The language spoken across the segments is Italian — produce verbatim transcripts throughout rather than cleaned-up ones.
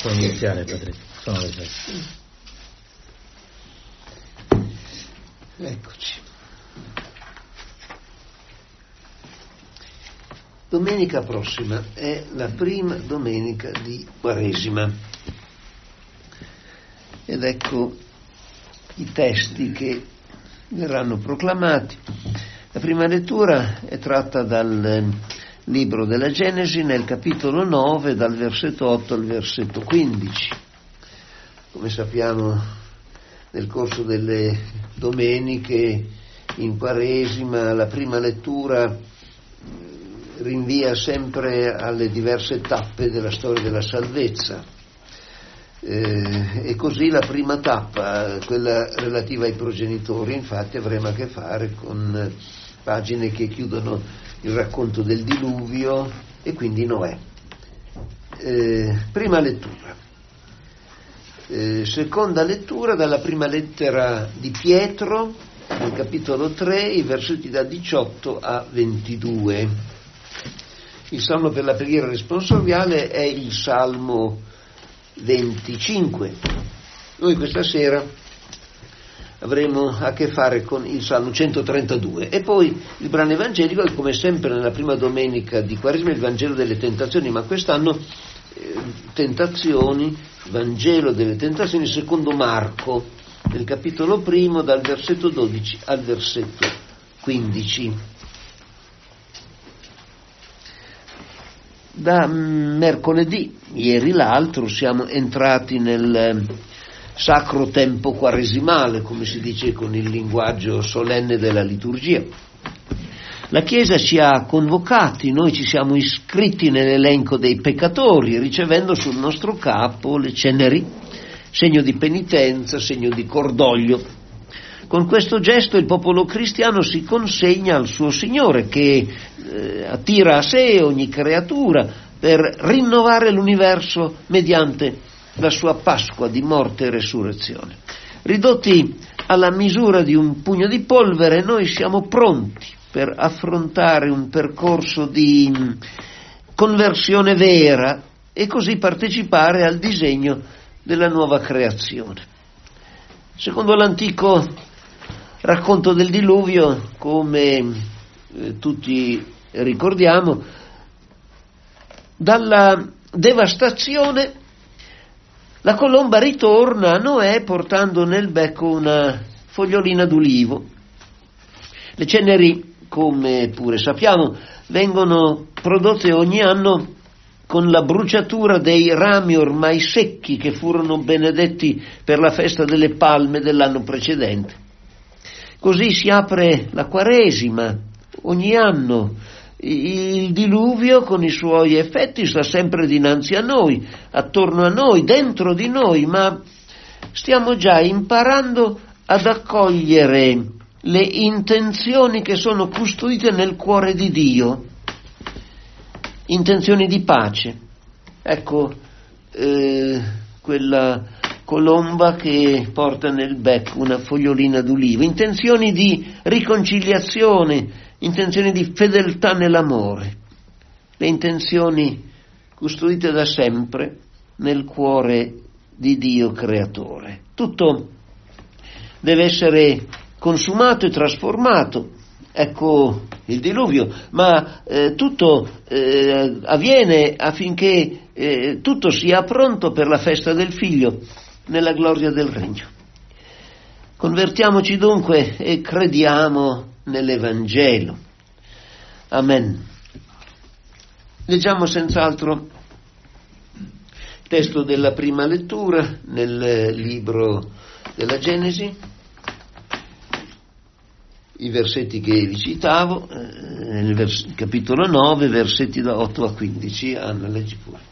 Può iniziare, padre. Sono le sei. Eccoci. Domenica prossima è la prima domenica di Quaresima. Ed ecco i testi che verranno proclamati. La prima lettura è tratta dal libro della Genesi, nel capitolo nove, dal versetto otto al versetto quindici. Come sappiamo, nel corso delle domeniche in Quaresima, la prima lettura rinvia sempre alle diverse tappe della storia della salvezza. Eh, e così la prima tappa, quella relativa ai progenitori, infatti avremo a che fare con pagine che chiudono il racconto del diluvio e quindi Noè. Eh, prima lettura. Eh, seconda lettura dalla prima lettera di Pietro, nel capitolo tre, i versetti da diciotto a ventidue. Il salmo per la preghiera responsoriale è il salmo venticinque. Noi questa sera avremo a che fare con il salmo centotrentadue e poi il brano evangelico che, come sempre nella prima domenica di Quaresima, è il Vangelo delle tentazioni, ma quest'anno eh, tentazioni, Vangelo delle tentazioni secondo Marco, nel capitolo primo, dal versetto dodici al versetto quindici. Da mercoledì, ieri l'altro, siamo entrati nel sacro tempo quaresimale, come si dice con il linguaggio solenne della liturgia. La Chiesa ci ha convocati, noi ci siamo iscritti nell'elenco dei peccatori, ricevendo sul nostro capo le ceneri, segno di penitenza, segno di cordoglio. Con questo gesto il popolo cristiano si consegna al suo Signore, che eh, attira a sé ogni creatura per rinnovare l'universo mediante la sua Pasqua di morte e resurrezione. Ridotti alla misura di un pugno di polvere, noi siamo pronti per affrontare un percorso di conversione vera e così partecipare al disegno della nuova creazione. Secondo l'antico racconto del diluvio, come eh, tutti ricordiamo, dalla devastazione la colomba ritorna a Noè portando nel becco una fogliolina d'ulivo. Le ceneri, come pure sappiamo, vengono prodotte ogni anno con la bruciatura dei rami ormai secchi che furono benedetti per la festa delle palme dell'anno precedente. Così si apre la Quaresima ogni anno. Il diluvio con i suoi effetti sta sempre dinanzi a noi, attorno a noi, dentro di noi, ma stiamo già imparando ad accogliere le intenzioni che sono custodite nel cuore di Dio, intenzioni di pace. Ecco, eh, quella colomba che porta nel becco una fogliolina d'ulivo, intenzioni di riconciliazione, intenzioni di fedeltà nell'amore, le intenzioni custodite da sempre nel cuore di Dio creatore. Tutto deve essere consumato e trasformato. Ecco il diluvio, ma eh, tutto eh, avviene affinché eh, tutto sia pronto per la festa del Figlio nella gloria del Regno. Convertiamoci dunque e crediamo nell'Evangelo. Amen. Leggiamo senz'altro il testo della prima lettura nel libro della Genesi, i versetti che vi citavo, eh, nel vers- capitolo nove, versetti da otto a quindici. Anna, leggi pure.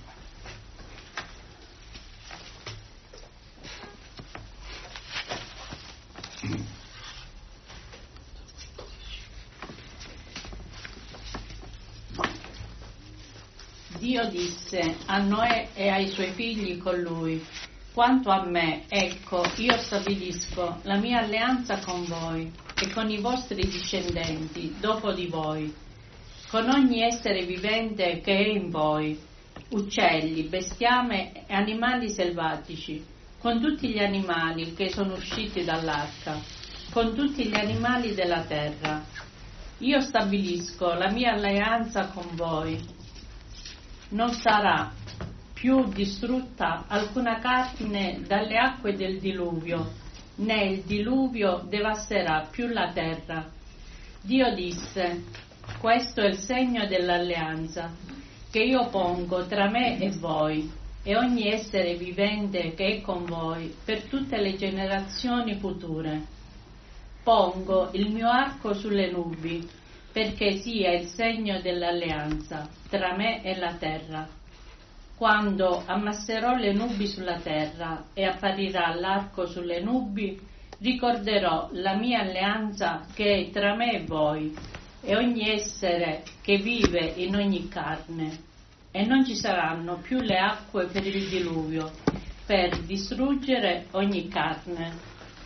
Dio disse a Noè e ai suoi figli con lui: quanto a me, ecco, io stabilisco la mia alleanza con voi e con i vostri discendenti dopo di voi, con ogni essere vivente che è in voi, uccelli, bestiame e animali selvatici, con tutti gli animali che sono usciti dall'arca, con tutti gli animali della terra. Io stabilisco la mia alleanza con voi. Non sarà più distrutta alcuna carne dalle acque del diluvio, né il diluvio devasterà più la terra. Dio disse: questo è il segno dell'alleanza che io pongo tra me e voi e ogni essere vivente che è con voi per tutte le generazioni future. Pongo il mio arco sulle nubi, perché sia il segno dell'alleanza tra me e la terra. Quando ammasserò le nubi sulla terra e apparirà l'arco sulle nubi, ricorderò la mia alleanza che è tra me e voi e ogni essere che vive in ogni carne, e non ci saranno più le acque per il diluvio, per distruggere ogni carne.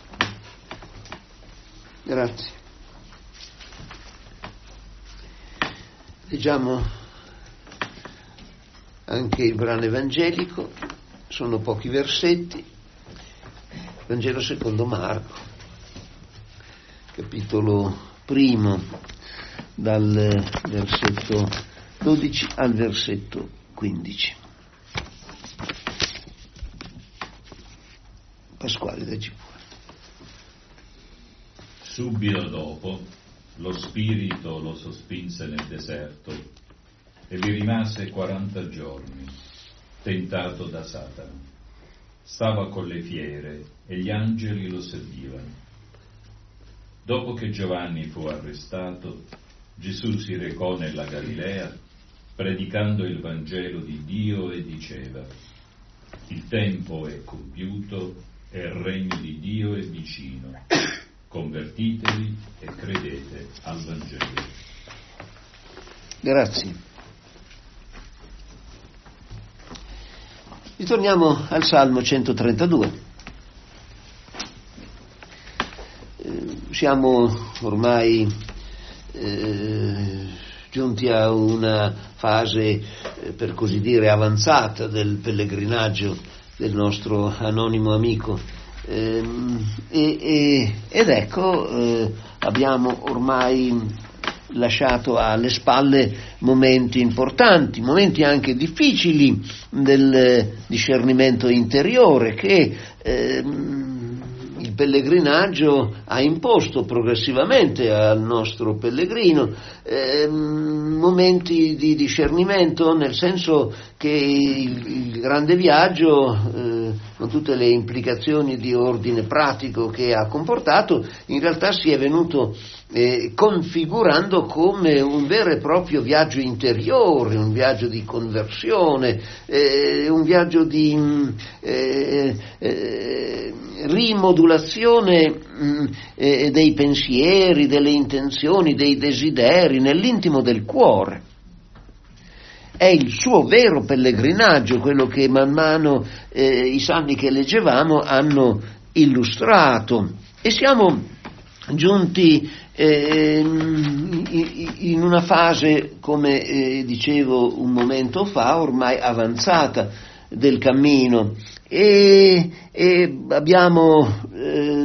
Grazie. Leggiamo anche il brano evangelico, sono pochi versetti. Vangelo secondo Marco, capitolo primo, dal versetto dodici al versetto quindici. Pasquale, leggi pure. Subito dopo lo spirito lo sospinse nel deserto e vi rimase quaranta giorni, tentato da Satana. Stava con le fiere e gli angeli lo servivano. Dopo che Giovanni fu arrestato, Gesù si recò nella Galilea, predicando il Vangelo di Dio e diceva: il tempo è compiuto e il regno di Dio è vicino. Convertitevi e credete al Vangelo. Grazie. Ritorniamo al Salmo centotrentadue. Eh, siamo ormai eh, giunti a una fase, eh, per così dire, avanzata del pellegrinaggio del nostro anonimo amico. Eh, e, e, ed ecco, eh, abbiamo ormai lasciato alle spalle momenti importanti, momenti anche difficili del discernimento interiore che eh, il pellegrinaggio ha imposto progressivamente al nostro pellegrino, eh, momenti di discernimento, nel senso che il, il grande viaggio, eh, con tutte le implicazioni di ordine pratico che ha comportato, in realtà si è venuto eh, configurando come un vero e proprio viaggio interiore, un viaggio di conversione, eh, un viaggio di eh, eh, rimodulazione mh, eh, dei pensieri, delle intenzioni, dei desideri nell'intimo del cuore. È il suo vero pellegrinaggio, quello che man mano eh, i salmi che leggevamo hanno illustrato, e siamo giunti eh, in una fase, come eh, dicevo un momento fa, ormai avanzata del cammino, e, e abbiamo eh,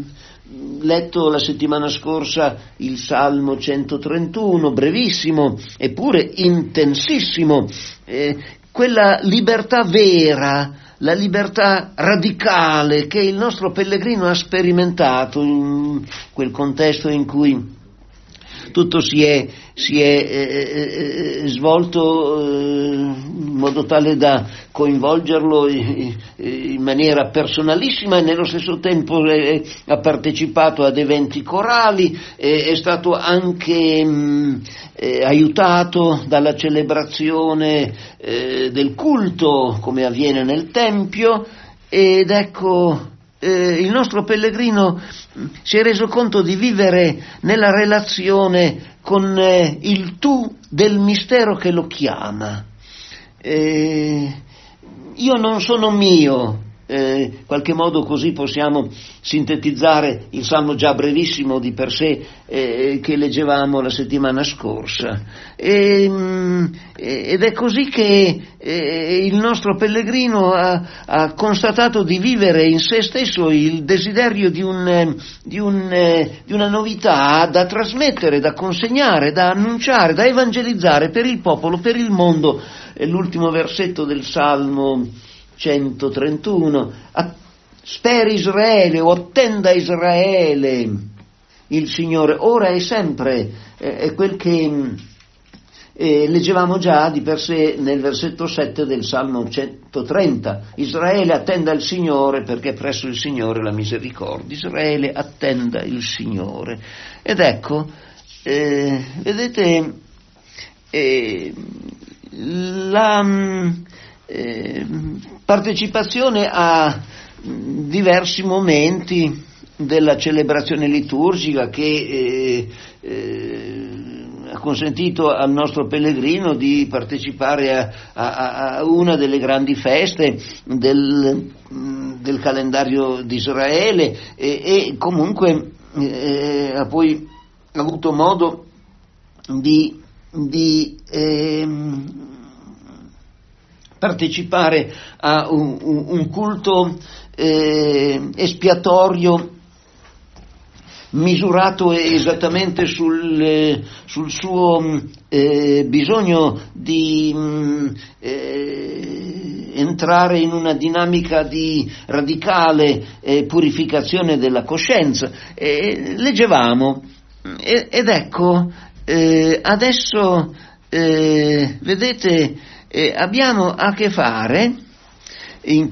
letto la settimana scorsa il Salmo centotrentuno, brevissimo eppure intensissimo, eh, quella libertà vera, la libertà radicale che il nostro pellegrino ha sperimentato in quel contesto in cui tutto si è, si è eh, eh, svolto eh, in modo tale da coinvolgerlo in, in maniera personalissima, e nello stesso tempo eh, ha partecipato ad eventi corali, eh, è stato anche mh, eh, aiutato dalla celebrazione eh, del culto, come avviene nel Tempio, ed ecco, Eh, il nostro pellegrino si è reso conto di vivere nella relazione con eh, il tu del mistero che lo chiama. Eh, io non sono mio, eh, in qualche modo così possiamo sintetizzare il salmo già brevissimo di per sé eh, che leggevamo la settimana scorsa. E, mh, ed è così che eh, il nostro pellegrino ha, ha constatato di vivere in se stesso il desiderio di, un, di, un, di una novità da trasmettere, da consegnare, da annunciare, da evangelizzare per il popolo, per il mondo. È l'ultimo versetto del Salmo centotrentuno. Speri Israele, o attenda Israele il Signore, ora e sempre, eh, è quel che eh, leggevamo già di per sé nel versetto sette del Salmo centotrenta. Israele attenda il Signore, perché presso il Signore la misericordia. Israele attenda il Signore. Ed ecco, eh, vedete, eh, la eh, partecipazione a diversi momenti della celebrazione liturgica che eh, eh, ha consentito al nostro pellegrino di partecipare a, a, a una delle grandi feste del, del calendario di Israele e, e comunque eh, ha poi avuto modo di, di eh, partecipare a un, un culto eh, espiatorio misurato esattamente sul, eh, sul suo eh, bisogno di eh, entrare in una dinamica di radicale eh, purificazione della coscienza. Eh, leggevamo eh, ed ecco eh, adesso eh, vedete eh, abbiamo a che fare in,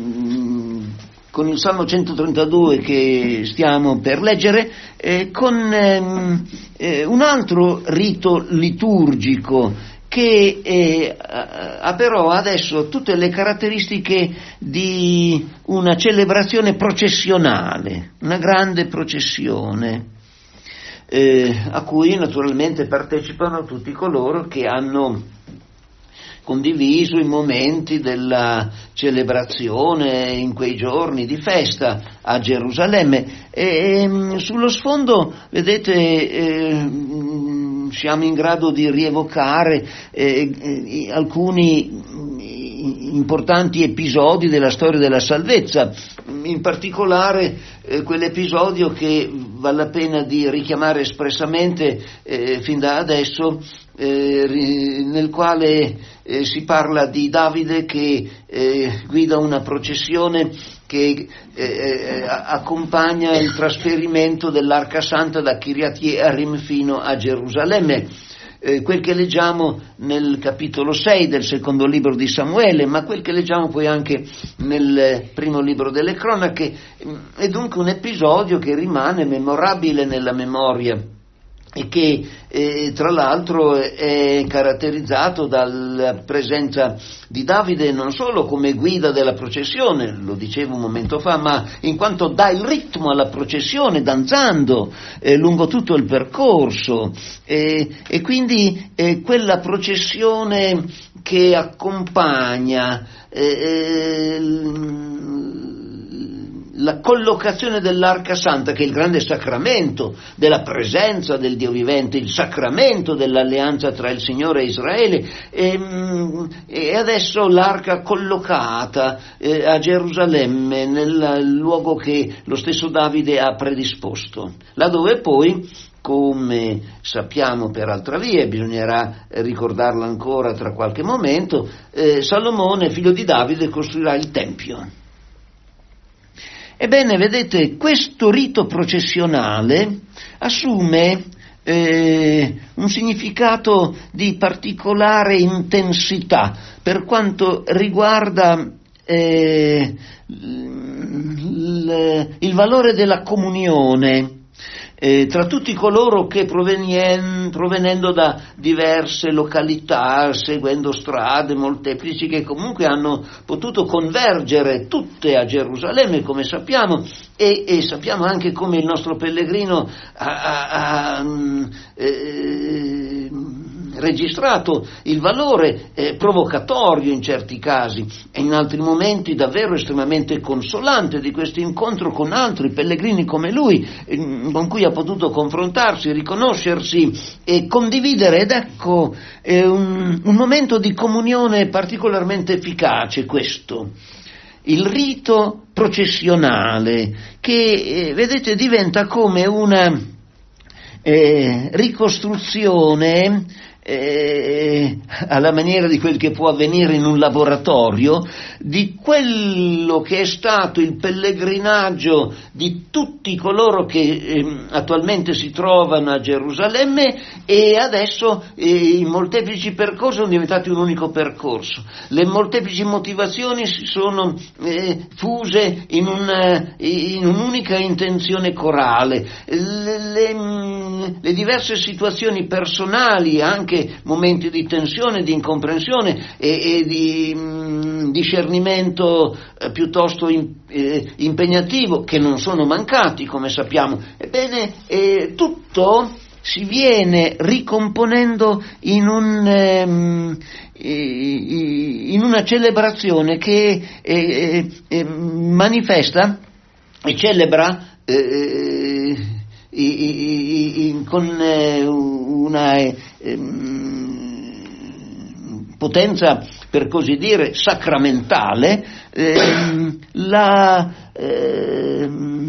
con il Salmo centotrentadue che stiamo per leggere, eh, con ehm, eh, un altro rito liturgico che eh, ha però adesso tutte le caratteristiche di una celebrazione processionale, una grande processione, eh, a cui naturalmente partecipano tutti coloro che hanno condiviso i momenti della celebrazione in quei giorni di festa a Gerusalemme. E, e sullo sfondo, vedete, eh, siamo in grado di rievocare eh, eh, alcuni importanti episodi della storia della salvezza, in particolare eh, quell'episodio che vale la pena di richiamare espressamente eh, fin da adesso, eh, nel quale eh, si parla di Davide che eh, guida una processione che eh, accompagna il trasferimento dell'Arca Santa da Kiryat Jearim fino a Gerusalemme. Eh, quel che leggiamo nel capitolo sei del secondo libro di Samuele, ma quel che leggiamo poi anche nel primo libro delle cronache, è dunque un episodio che rimane memorabile nella memoria e che eh, tra l'altro è caratterizzato dalla presenza di Davide non solo come guida della processione, lo dicevo un momento fa, ma in quanto dà il ritmo alla processione danzando eh, lungo tutto il percorso eh, e quindi eh, quella processione che accompagna eh, la collocazione dell'Arca Santa, che è il grande sacramento della presenza del Dio vivente, il sacramento dell'alleanza tra il Signore e Israele, e, e adesso l'Arca collocata eh, a Gerusalemme, nel luogo che lo stesso Davide ha predisposto, laddove poi, come sappiamo per altra via, bisognerà ricordarlo ancora tra qualche momento, eh, Salomone, figlio di Davide, costruirà il Tempio. Ebbene, vedete, questo rito processionale assume eh, un significato di particolare intensità per quanto riguarda eh, il, il valore della comunione Eh, tra tutti coloro che provenien, provenendo da diverse località, seguendo strade molteplici, che comunque hanno potuto convergere tutte a Gerusalemme, come sappiamo, e, e sappiamo anche come il nostro pellegrino ha, ha, ha, eh, registrato il valore eh, provocatorio in certi casi e in altri momenti davvero estremamente consolante di questo incontro con altri pellegrini come lui, eh, con cui ha potuto confrontarsi, riconoscersi e condividere, ed ecco eh, un, un momento di comunione particolarmente efficace questo. Il rito processionale che, eh, vedete, diventa come una eh, ricostruzione eh, alla maniera di quel che può avvenire in un laboratorio di quello che è stato il pellegrinaggio di tutti coloro che eh, attualmente si trovano a Gerusalemme, e adesso eh, i molteplici percorsi sono diventati un unico percorso. Le molteplici motivazioni si sono eh, fuse in, una, in un'unica intenzione corale. Le, le, le diverse situazioni personali, anche momenti di tensione, di incomprensione e, e di mh, discernimento eh, piuttosto in, eh, impegnativo, che non sono mancati, come sappiamo. Ebbene, eh, tutto si viene ricomponendo in un ehm, in una celebrazione che eh, eh, manifesta e celebra eh, i, i, i, con eh, una eh, potenza, per così dire, sacramentale, eh, la eh,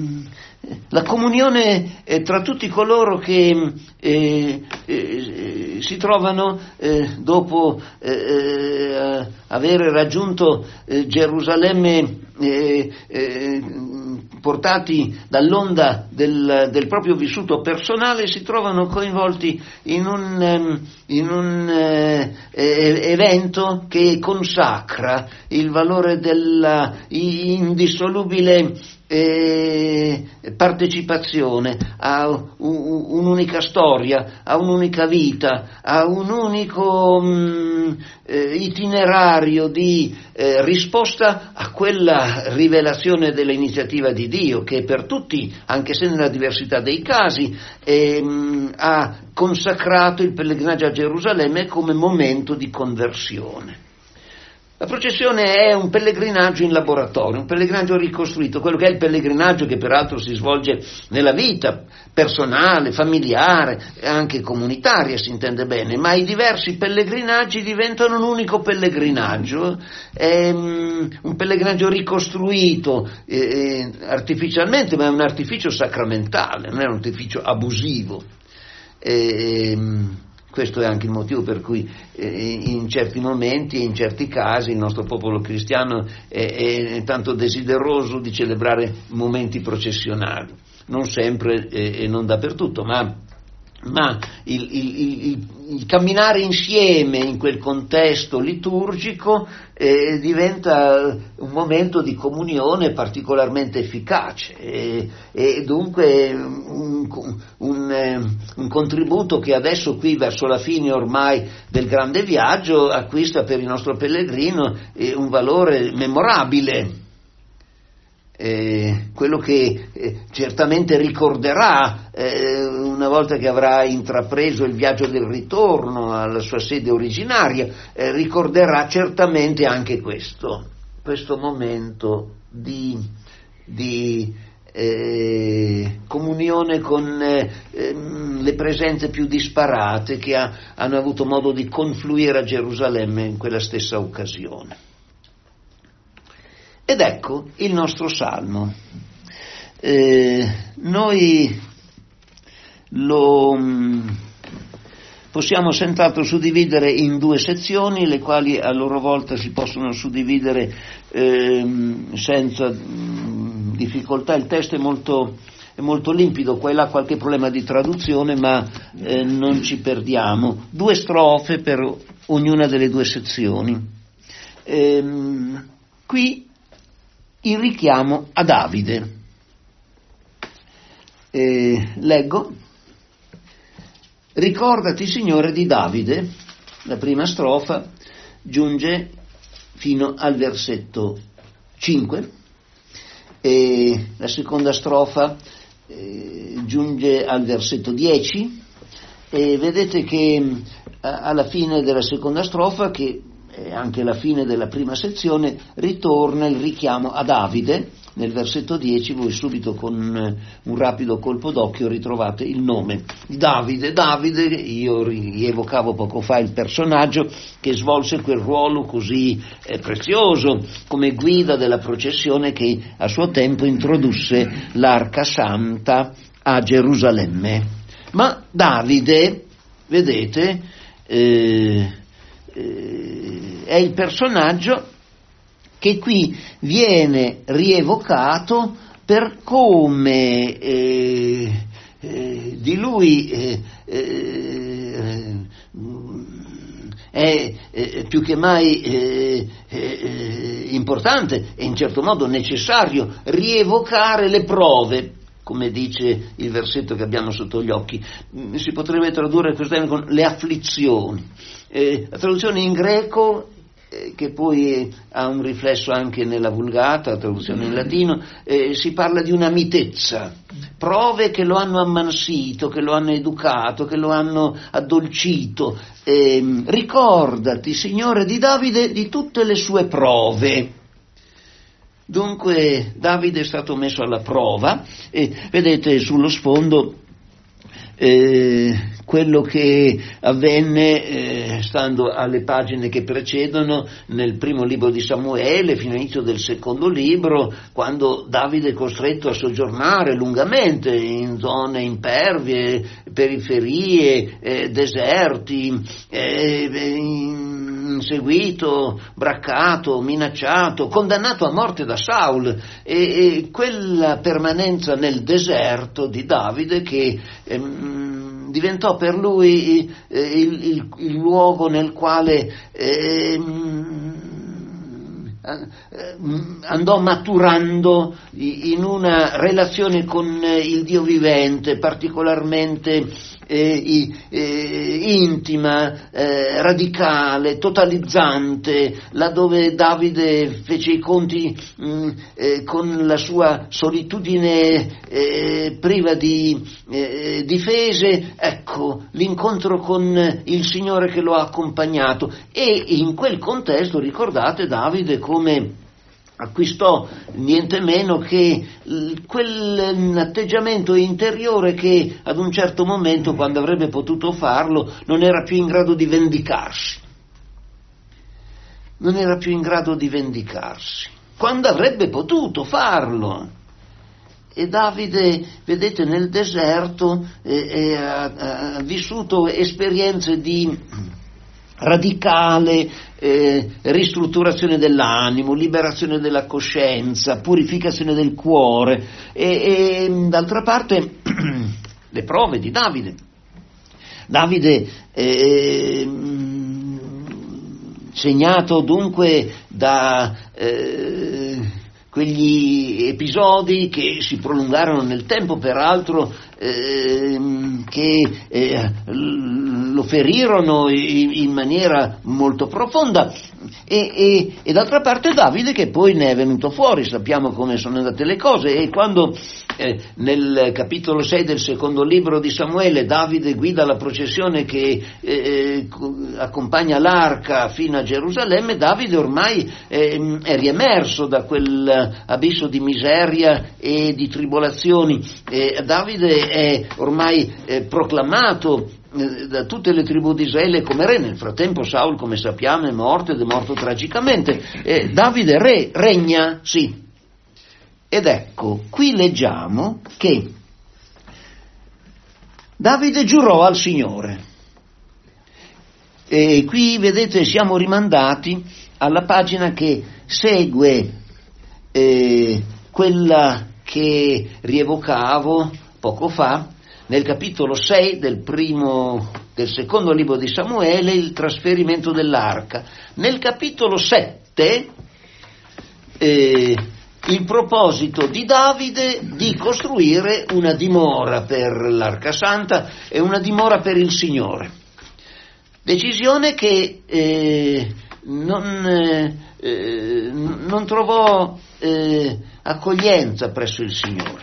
la comunione eh, tra tutti coloro che eh, eh, si trovano eh, dopo eh, avere raggiunto eh, Gerusalemme, eh, eh, portati dall'onda del, del proprio vissuto personale, si trovano coinvolti in un, in un eh, evento che consacra il valore della indissolubile eh, partecipazione a un, un'unica storia, a un'unica vita, a un unico mh, eh, itinerario di eh, risposta a quella rivelazione dell'iniziativa di Dio che per tutti, anche se nella diversità dei casi, ehm, ha consacrato il pellegrinaggio a Gerusalemme come momento di conversione. La processione è un pellegrinaggio in laboratorio, un pellegrinaggio ricostruito, quello che è il pellegrinaggio che peraltro si svolge nella vita personale, familiare e anche comunitaria, si intende bene, ma i diversi pellegrinaggi diventano un unico pellegrinaggio, è um, un pellegrinaggio ricostruito eh, artificialmente, ma è un artificio sacramentale, non è un artificio abusivo. Eh, Questo è anche il motivo per cui eh, in certi momenti e in certi casi il nostro popolo cristiano è, è tanto desideroso di celebrare momenti processionali, non sempre eh, e non dappertutto, ma, ma il, il, il, il camminare insieme in quel contesto liturgico eh, diventa un momento di comunione particolarmente efficace e, e dunque un, un, un contributo che adesso qui verso la fine ormai del grande viaggio acquista per il nostro pellegrino eh, un valore memorabile. Eh, quello che eh, certamente ricorderà eh, una volta che avrà intrapreso il viaggio del ritorno alla sua sede originaria, eh, ricorderà certamente anche questo, questo momento di, di eh, comunione con eh, le presenze più disparate che ha, hanno avuto modo di confluire a Gerusalemme in quella stessa occasione. Ed ecco il nostro salmo. Eh, noi lo mh, possiamo senz'altro suddividere in due sezioni, le quali a loro volta si possono suddividere eh, senza mh, difficoltà. Il testo è molto, è molto limpido, qua e là qualche problema di traduzione, ma eh, non ci perdiamo. Due strofe per ognuna delle due sezioni. Eh, qui il richiamo a Davide. Eh, leggo: ricordati, Signore, di Davide. La prima strofa giunge fino al versetto cinque e la seconda strofa eh, giunge al versetto dieci e vedete che alla fine della seconda strofa, che è anche la fine della prima sezione, ritorna il richiamo a Davide. Nel versetto dieci voi subito con un rapido colpo d'occhio ritrovate il nome di Davide. Davide, io rievocavo poco fa il personaggio che svolse quel ruolo così eh, prezioso come guida della processione che a suo tempo introdusse l'Arca Santa a Gerusalemme. Ma Davide, vedete, eh, eh, è il personaggio che qui viene rievocato per come eh, eh, di lui eh, eh, è eh, più che mai eh, eh, importante e in certo modo necessario rievocare le prove, come dice il versetto che abbiamo sotto gli occhi. Si potrebbe tradurre questo termine con le afflizioni. Eh, la traduzione in greco, che poi ha un riflesso anche nella Vulgata, la traduzione in latino, eh, si parla di una mitezza, prove che lo hanno ammansito, che lo hanno educato, che lo hanno addolcito. Eh, ricordati, Signore, di Davide, di tutte le sue prove. Dunque Davide è stato messo alla prova e vedete sullo sfondo eh, quello che avvenne eh, stando alle pagine che precedono nel primo libro di Samuele fino all'inizio del secondo libro, quando Davide è costretto a soggiornare lungamente in zone impervie, periferie, eh, deserti, eh, inseguito, braccato, minacciato, condannato a morte da Saul, e, e quella permanenza nel deserto di Davide che ehm, diventò per lui eh, il, il, il luogo nel quale eh, andò maturando in una relazione con il Dio vivente, particolarmente eh, eh, intima, eh, radicale, totalizzante, laddove Davide fece i conti mh, eh, con la sua solitudine eh, priva di eh, difese. Ecco l'incontro con il Signore che lo ha accompagnato, e in quel contesto ricordate Davide come acquistò niente meno che quell'atteggiamento interiore che ad un certo momento, quando avrebbe potuto farlo, non era più in grado di vendicarsi. Non era più in grado di vendicarsi, quando avrebbe potuto farlo. E Davide, vedete, nel deserto eh, eh, ha, ha vissuto esperienze di radicale eh, ristrutturazione dell'animo, liberazione della coscienza, purificazione del cuore e, e d'altra parte le prove di Davide. Davide eh, segnato dunque da eh, quegli episodi che si prolungarono nel tempo, peraltro eh, che eh, lo ferirono in, in maniera molto profonda, e, e, e d'altra parte Davide che poi ne è venuto fuori, sappiamo come sono andate le cose, e quando eh, nel capitolo sei del secondo libro di Samuele Davide guida la processione che eh, accompagna l'arca fino a Gerusalemme, Davide ormai eh, è riemerso da quel abisso di miseria e di tribolazioni. eh, Davide è ormai eh, proclamato eh, da tutte le tribù di Israele come re. Nel frattempo Saul, come sappiamo, è morto ed è morto tragicamente. eh, Davide re, regna, sì. Ed ecco, qui leggiamo che Davide giurò al Signore. E qui vedete siamo rimandati alla pagina che segue eh, quella che rievocavo poco fa, nel capitolo sei del primo, del secondo libro di Samuele, il trasferimento dell'arca. Nel capitolo sette eh, il proposito di Davide di costruire una dimora per l'Arca Santa e una dimora per il Signore. Decisione che eh, non, eh, non trovò eh, accoglienza presso il Signore.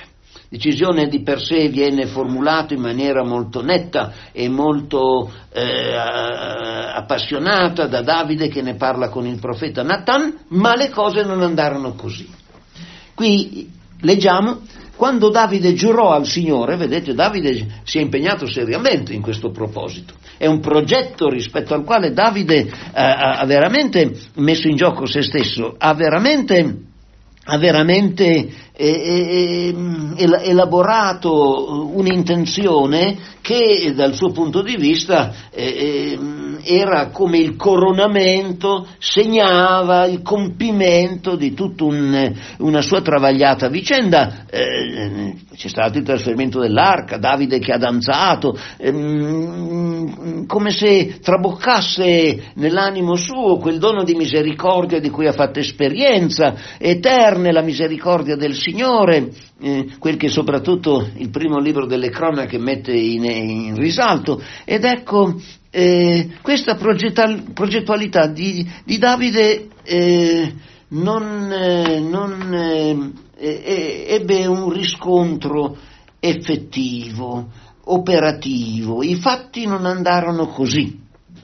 decisione di per sé viene formulata in maniera molto netta e molto eh, appassionata da Davide che ne parla con il profeta Natan, ma le cose non andarono così. Qui leggiamo, quando Davide giurò al Signore, vedete, Davide si è impegnato seriamente in questo proposito. È un progetto rispetto al quale Davide eh, ha veramente messo in gioco se stesso, ha veramente, ha veramente eh, eh, elaborato un'intenzione che dal suo punto di vista eh, era come il coronamento, segnava il compimento di tutta un, una sua travagliata vicenda. Eh, c'è stato il trasferimento dell'arca, Davide che ha danzato, ehm, come se traboccasse nell'animo suo quel dono di misericordia di cui ha fatto esperienza, eterna la misericordia del Signore, eh, quel che soprattutto il primo libro delle cronache mette in, in risalto. Ed ecco, eh, questa progettal- progettualità di, di Davide eh, non, eh, non eh, eh, ebbe un riscontro effettivo, operativo. I fatti non andarono così.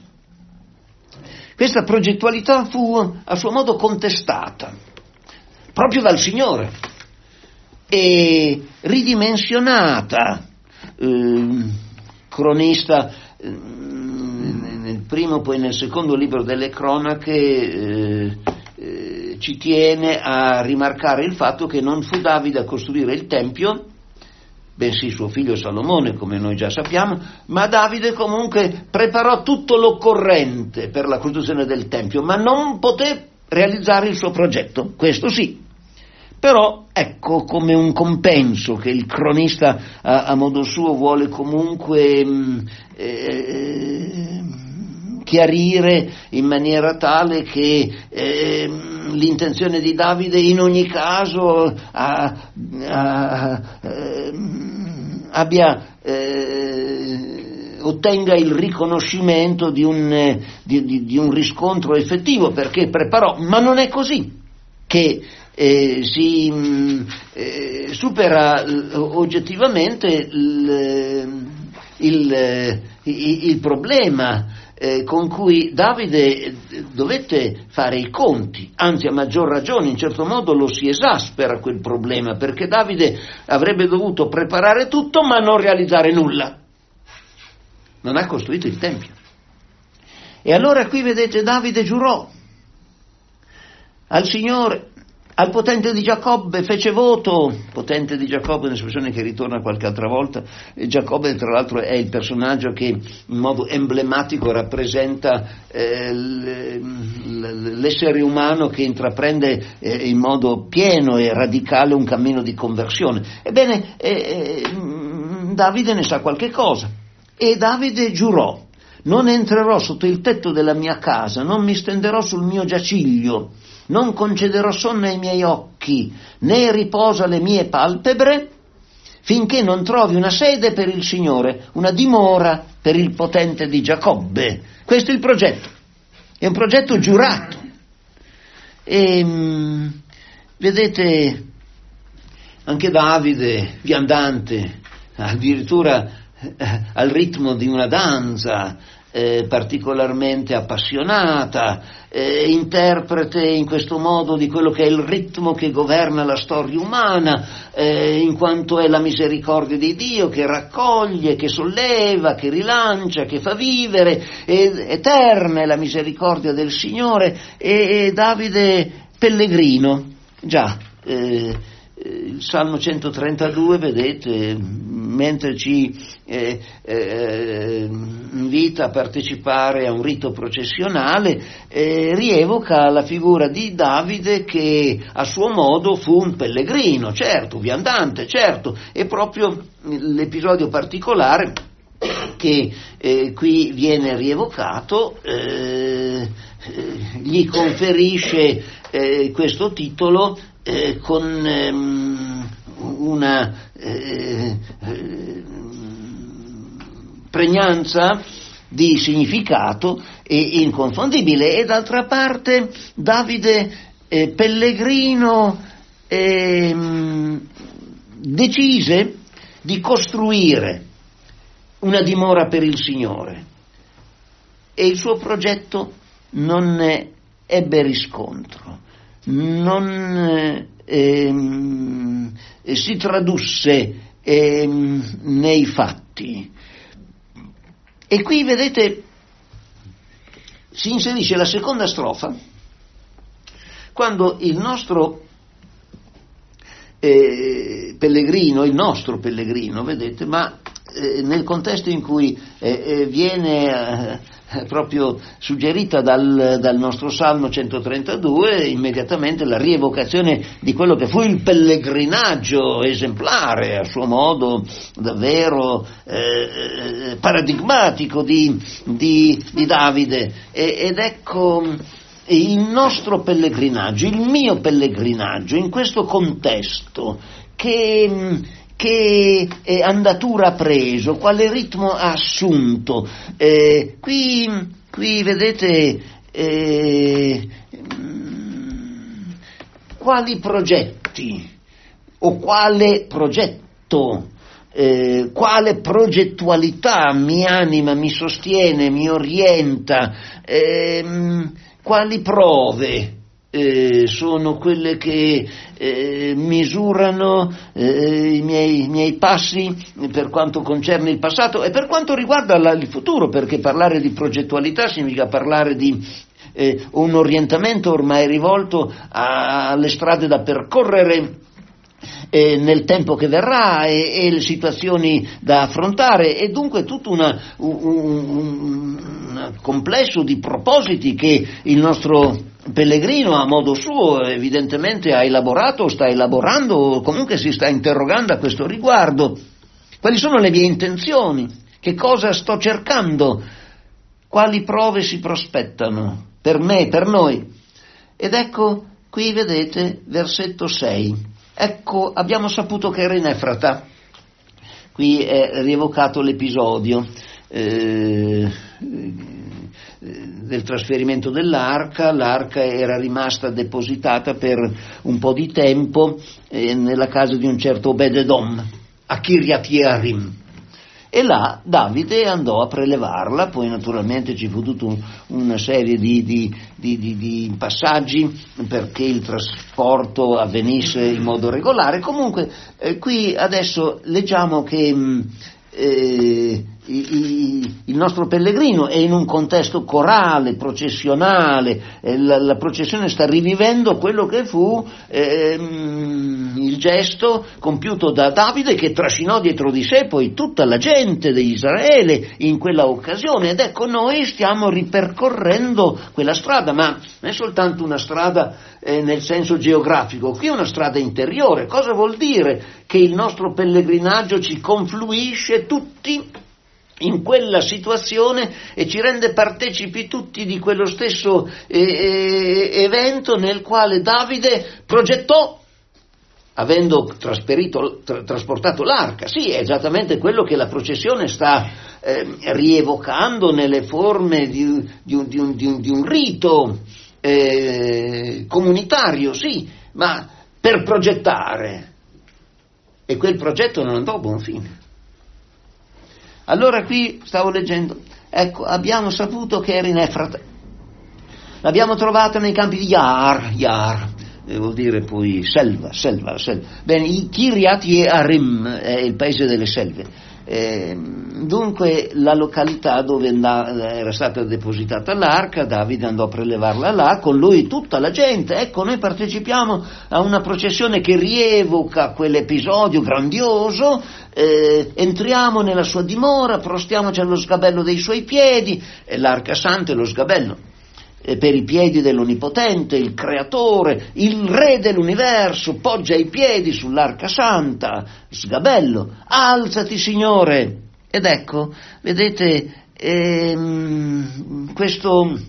Questa progettualità fu a suo modo contestata proprio dal Signore e ridimensionata. Eh, cronista eh, nel primo poi nel secondo libro delle cronache eh, eh, ci tiene a rimarcare il fatto che non fu Davide a costruire il Tempio, bensì suo figlio Salomone, come noi già sappiamo, ma Davide comunque preparò tutto l'occorrente per la costruzione del Tempio, ma non poté realizzare il suo progetto, questo sì. Però ecco, come un compenso che il cronista a, a modo suo vuole comunque mh, eh, chiarire in maniera tale che eh, l'intenzione di Davide in ogni caso ha, ha, eh, abbia eh, ottenga il riconoscimento di un, di, di, di un riscontro effettivo, perché preparò, ma non è così che Eh, si eh, supera l- oggettivamente il, il, il, il problema eh, con cui Davide dovette fare i conti, anzi a maggior ragione in certo modo lo si esaspera quel problema, perché Davide avrebbe dovuto preparare tutto ma non realizzare nulla, non ha costruito il Tempio. E allora qui vedete Davide giurò al Signore, al potente di Giacobbe, fece voto. Potente di Giacobbe è un'espressione che ritorna qualche altra volta. E Giacobbe tra l'altro è il personaggio che in modo emblematico rappresenta eh, l'essere umano che intraprende eh, in modo pieno e radicale un cammino di conversione. Ebbene, eh, Davide ne sa qualche cosa, e Davide giurò: non entrerò sotto il tetto della mia casa, non mi stenderò sul mio giaciglio, non concederò sonno ai miei occhi, né riposo alle mie palpebre, finché non trovi una sede per il Signore, una dimora per il potente di Giacobbe. Questo è il progetto, è un progetto giurato. E vedete, anche Davide, viandante, addirittura eh, al ritmo di una danza, Eh, particolarmente appassionata, eh, interprete in questo modo di quello che è il ritmo che governa la storia umana, eh, in quanto è la misericordia di Dio che raccoglie, che solleva, che rilancia, che fa vivere, ed eterna è la misericordia del Signore. E, e Davide pellegrino, già, eh, il Salmo centotrentadue, vedete, mentre ci eh, eh, invita a partecipare a un rito processionale, eh, rievoca la figura di Davide che a suo modo fu un pellegrino, certo, viandante, certo, e proprio l'episodio particolare che eh, qui viene rievocato eh, gli conferisce eh, questo titolo eh, con ehm, una eh, eh, pregnanza di significato e inconfondibile. E d'altra parte Davide eh, pellegrino eh, decise di costruire una dimora per il Signore e il suo progetto non ne ebbe riscontro, non ehm, si tradusse ehm, nei fatti. E qui vedete si inserisce la seconda strofa, quando il nostro eh, pellegrino, il nostro pellegrino, vedete, ma eh, nel contesto in cui eh, eh, viene eh, proprio suggerita dal, dal nostro Salmo centotrentadue immediatamente la rievocazione di quello che fu il pellegrinaggio esemplare, a suo modo davvero eh, paradigmatico di, di, di Davide, e, ed ecco il nostro pellegrinaggio, il mio pellegrinaggio in questo contesto, che, che andatura ha preso, quale ritmo ha assunto. Eh, qui, qui vedete eh, quali progetti o quale progetto, eh, quale progettualità mi anima, mi sostiene, mi orienta, eh, quali prove eh, sono quelle che eh, misurano eh, i, miei, i miei passi per quanto concerne il passato e per quanto riguarda la, il futuro, perché parlare di progettualità significa parlare di eh, un orientamento ormai rivolto a, alle strade da percorrere Eh, nel tempo che verrà e, e le situazioni da affrontare, e dunque tutto una, un, un, un complesso di propositi che il nostro pellegrino a modo suo evidentemente ha elaborato, sta elaborando o comunque si sta interrogando a questo riguardo. Quali sono le mie intenzioni? Che cosa sto cercando? Quali prove si prospettano per me, per noi? Ed ecco qui vedete versetto sei. Ecco, abbiamo saputo che era in Efrata. Qui è rievocato l'episodio eh, del trasferimento dell'arca. L'arca era rimasta depositata per un po' di tempo eh, nella casa di un certo Obed-Edom a Kiryat Jearim, e là Davide andò a prelevarla. Poi naturalmente ci fu tutta un, una serie di, di, di, di, di passaggi perché il trasporto avvenisse in modo regolare. Comunque eh, qui adesso leggiamo che mh, eh, i, i, il nostro pellegrino è in un contesto corale, processionale, eh, la, la processione sta rivivendo quello che fu eh, il gesto compiuto da Davide, che trascinò dietro di sé poi tutta la gente di Israele in quella occasione. Ed ecco, noi stiamo ripercorrendo quella strada, ma non è soltanto una strada eh, nel senso geografico, qui è una strada interiore. Cosa vuol dire? Che il nostro pellegrinaggio ci confluisce tutti in quella situazione e ci rende partecipi tutti di quello stesso eh, eh, evento nel quale Davide progettò, avendo trasferito, tra, trasportato l'arca. Sì, è esattamente quello che la processione sta eh, rievocando nelle forme di, di, un, di, un, di, un, di un rito eh, comunitario, sì, ma per progettare. E quel progetto non andò a buon fine. Allora qui stavo leggendo, ecco, abbiamo saputo che era in Efrata, l'abbiamo trovata nei campi di Yar, Yar, vuol dire poi selva, selva, selva. Bene, Kiryat Jearim è il paese delle selve. Eh, dunque la località dove era stata depositata l'arca, Davide andò a prelevarla là, con lui tutta la gente. Ecco, noi partecipiamo a una processione che rievoca quell'episodio grandioso, eh, entriamo nella sua dimora, prostiamoci allo sgabello dei suoi piedi, e l'arca santa è lo sgabello per i piedi dell'Onnipotente, il Creatore, il Re dell'universo, poggia i piedi sull'arca santa, sgabello, alzati Signore. Ed ecco, vedete, ehm, questo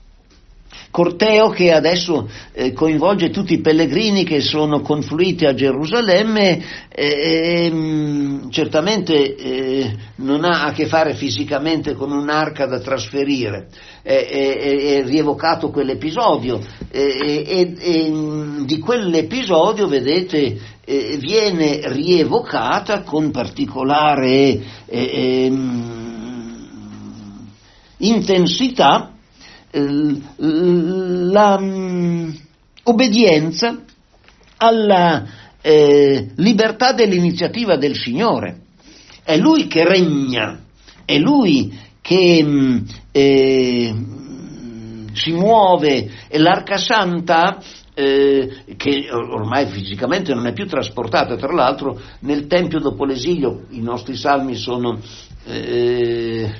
corteo che adesso eh, coinvolge tutti i pellegrini che sono confluiti a Gerusalemme, eh, ehm, certamente eh, non ha a che fare fisicamente con un'arca da trasferire. È, è, è rievocato quell'episodio e, e, e di quell'episodio vedete eh, viene rievocata con particolare eh, ehm, intensità eh, la um, obbedienza alla eh, libertà dell'iniziativa del Signore. È Lui che regna, è Lui che eh, si muove, e l'Arca Santa, eh, che ormai fisicamente non è più trasportata, tra l'altro nel Tempio dopo l'esilio i nostri salmi sono eh,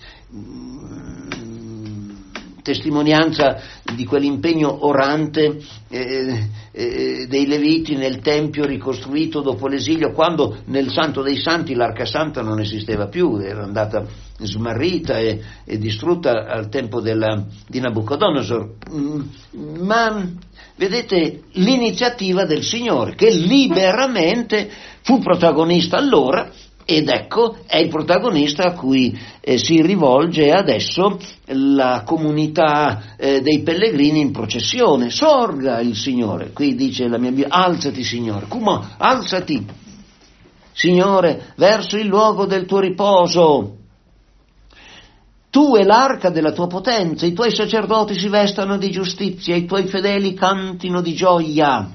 testimonianza di quell'impegno orante eh, eh, dei Leviti nel Tempio ricostruito dopo l'esilio, quando nel Santo dei Santi l'Arca Santa non esisteva più, era andata smarrita e, e distrutta al tempo della, di Nabucodonosor. Mm, ma vedete l'iniziativa del Signore, che liberamente fu protagonista allora, ed ecco, è il protagonista a cui eh, si rivolge adesso la comunità eh, dei pellegrini in processione. Sorga il Signore, qui dice la mia Bibbia, alzati Signore, come alzati Signore verso il luogo del tuo riposo. Tu e l'arca della tua potenza, i tuoi sacerdoti si vestano di giustizia, i tuoi fedeli cantino di gioia.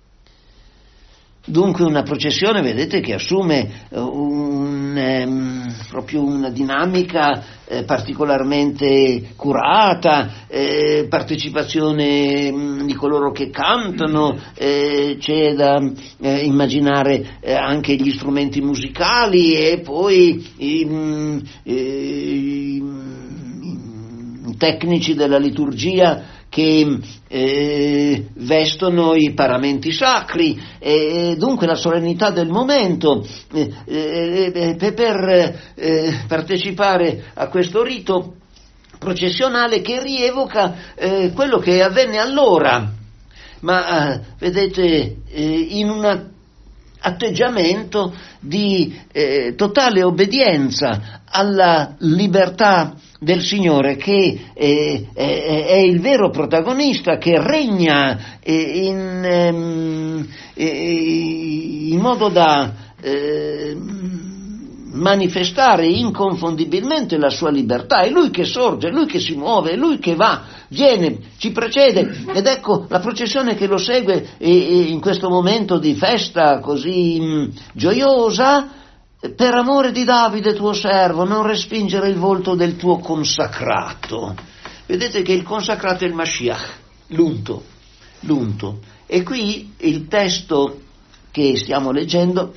Dunque una processione, vedete, che assume un, ehm, proprio una dinamica eh, particolarmente curata, eh, partecipazione mh, di coloro che cantano, eh, c'è da eh, immaginare eh, anche gli strumenti musicali e poi i, mh, i, i tecnici della liturgia che eh, vestono i paramenti sacri, e dunque la solennità del momento. Eh, eh, per eh, partecipare a questo rito processionale che rievoca eh, quello che avvenne allora, ma eh, vedete eh, in un atteggiamento di eh, totale obbedienza alla libertà del Signore, che eh, è, è il vero protagonista, che regna eh, in, ehm, eh, in modo da eh, manifestare inconfondibilmente la sua libertà. È Lui che sorge, è Lui che si muove, è Lui che va, viene, ci precede, ed ecco la processione che lo segue eh, in questo momento di festa così mh, gioiosa. Per amore di Davide tuo servo, non respingere il volto del tuo consacrato. Vedete che il consacrato è il Mashiach, l'unto, l'unto. E qui il testo che stiamo leggendo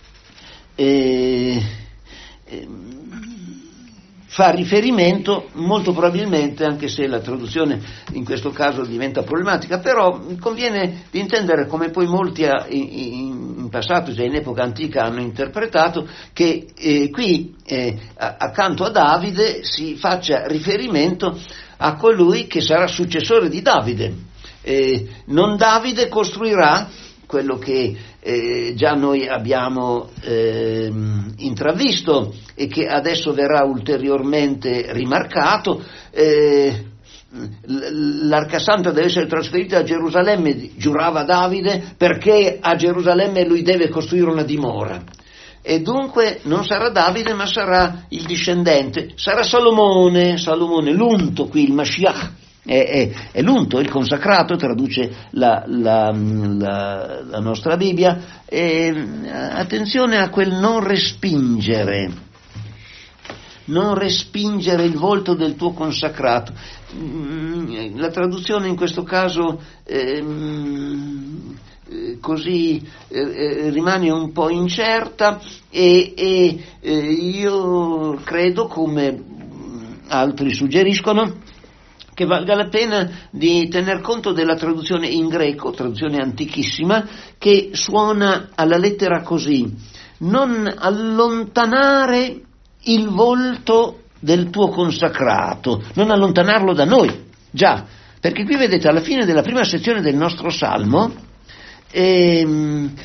eh, eh, fa riferimento, molto probabilmente, anche se la traduzione in questo caso diventa problematica, però conviene di intendere, come poi molti in, in passato, cioè in epoca antica, hanno interpretato, che eh, qui eh, accanto a Davide si faccia riferimento a colui che sarà successore di Davide. Eh, non Davide costruirà quello che eh, già noi abbiamo eh, intravisto e che adesso verrà ulteriormente rimarcato. Eh, l'Arca Santa deve essere trasferita a Gerusalemme, giurava Davide, perché a Gerusalemme lui deve costruire una dimora. E dunque non sarà Davide, ma sarà il discendente, sarà Salomone, Salomone, l'unto qui, il Mashiach. È, è, è l'unto, il consacrato, traduce la, la, la, la nostra Bibbia. E, attenzione a quel non respingere, non respingere il volto del tuo consacrato. La traduzione in questo caso ehm, così eh, rimane un po' incerta, e, e eh, io credo, come altri suggeriscono, che valga la pena di tener conto della traduzione in greco, traduzione antichissima, che suona alla lettera così: non allontanare il volto del tuo consacrato, non allontanarlo da noi, già, perché qui vedete alla fine della prima sezione del nostro Salmo ehm,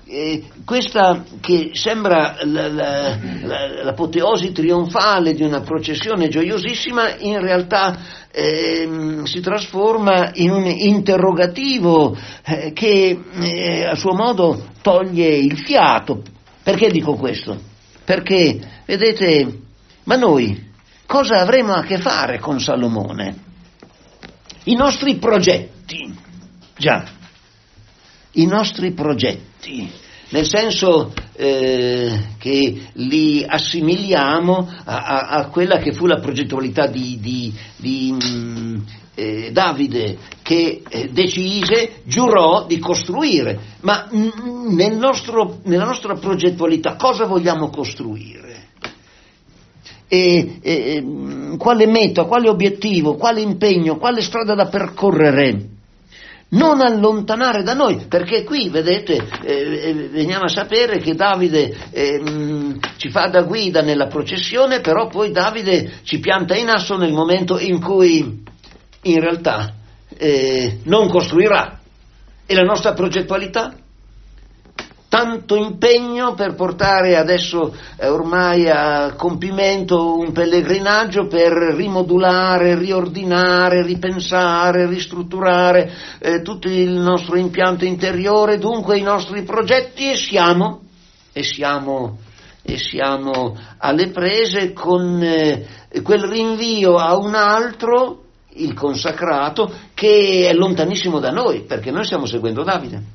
eh, questa che sembra la, la, la, l'apoteosi trionfale di una processione gioiosissima, in realtà eh, si trasforma in un interrogativo eh, che eh, a suo modo toglie il fiato. Perché dico questo? Perché, vedete, ma noi cosa avremo a che fare con Salomone? I nostri progetti, già, i nostri progetti, nel senso eh, che li assimiliamo a, a, a quella che fu la progettualità di, di, di mh, eh, Davide, che eh, decise, giurò di costruire. Ma mh, nel nostro, nella nostra progettualità cosa vogliamo costruire? E, e, quale meta, quale obiettivo, quale impegno, quale strada da percorrere? Non allontanare da noi, perché qui, vedete, eh, veniamo a sapere che Davide eh, mh, ci fa da guida nella processione, però poi Davide ci pianta in asso nel momento in cui in realtà eh, non costruirà. E la nostra progettualità? Tanto impegno per portare adesso eh, ormai a compimento un pellegrinaggio per rimodulare, riordinare, ripensare, ristrutturare eh, tutto il nostro impianto interiore, dunque i nostri progetti, e siamo, e siamo, e siamo alle prese con eh, quel rinvio a un altro, il consacrato, che è lontanissimo da noi, perché noi stiamo seguendo Davide.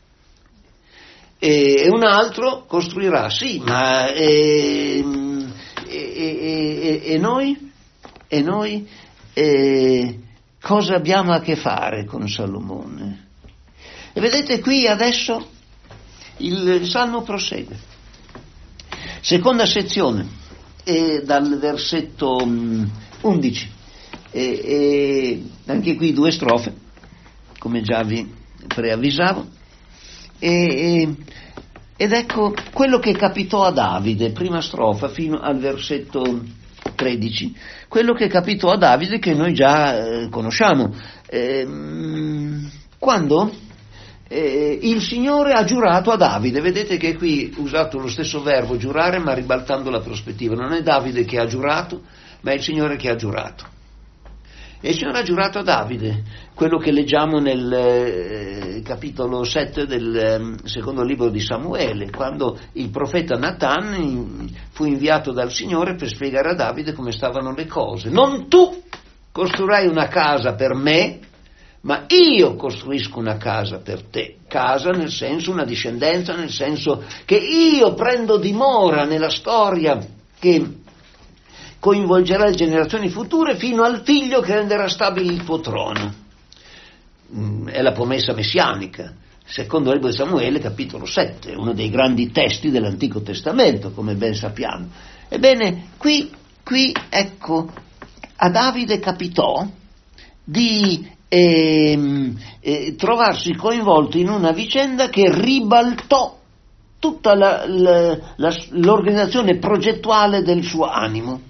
E un altro costruirà, sì, ma e, e, e, e noi? E noi e cosa abbiamo a che fare con Salomone? E vedete qui adesso il Salmo prosegue. Seconda sezione, e dal versetto undici, e, e anche qui due strofe, come già vi preavvisavo. E, e, ed ecco quello che capitò a Davide, prima strofa fino al versetto tredici, quello che capitò a Davide che noi già eh, conosciamo, eh, quando eh, il Signore ha giurato a Davide. Vedete che qui è usato lo stesso verbo giurare, ma ribaltando la prospettiva. Non è Davide che ha giurato, ma è il Signore che ha giurato. E il Signore ha giurato a Davide, quello che leggiamo nel eh, capitolo sette del eh, secondo libro di Samuele, quando il profeta Natan in, fu inviato dal Signore per spiegare a Davide come stavano le cose. Non tu costruirai una casa per me, ma io costruisco una casa per te. Casa nel senso una discendenza, nel senso che io prendo dimora nella storia che coinvolgerà le generazioni future fino al figlio che renderà stabile il tuo trono. È la promessa messianica, secondo il libro di Samuele, capitolo sette, uno dei grandi testi dell'Antico Testamento, come ben sappiamo. Ebbene, qui, qui ecco, a Davide capitò di eh, eh, trovarsi coinvolto in una vicenda che ribaltò tutta la, la, la, l'organizzazione progettuale del suo animo.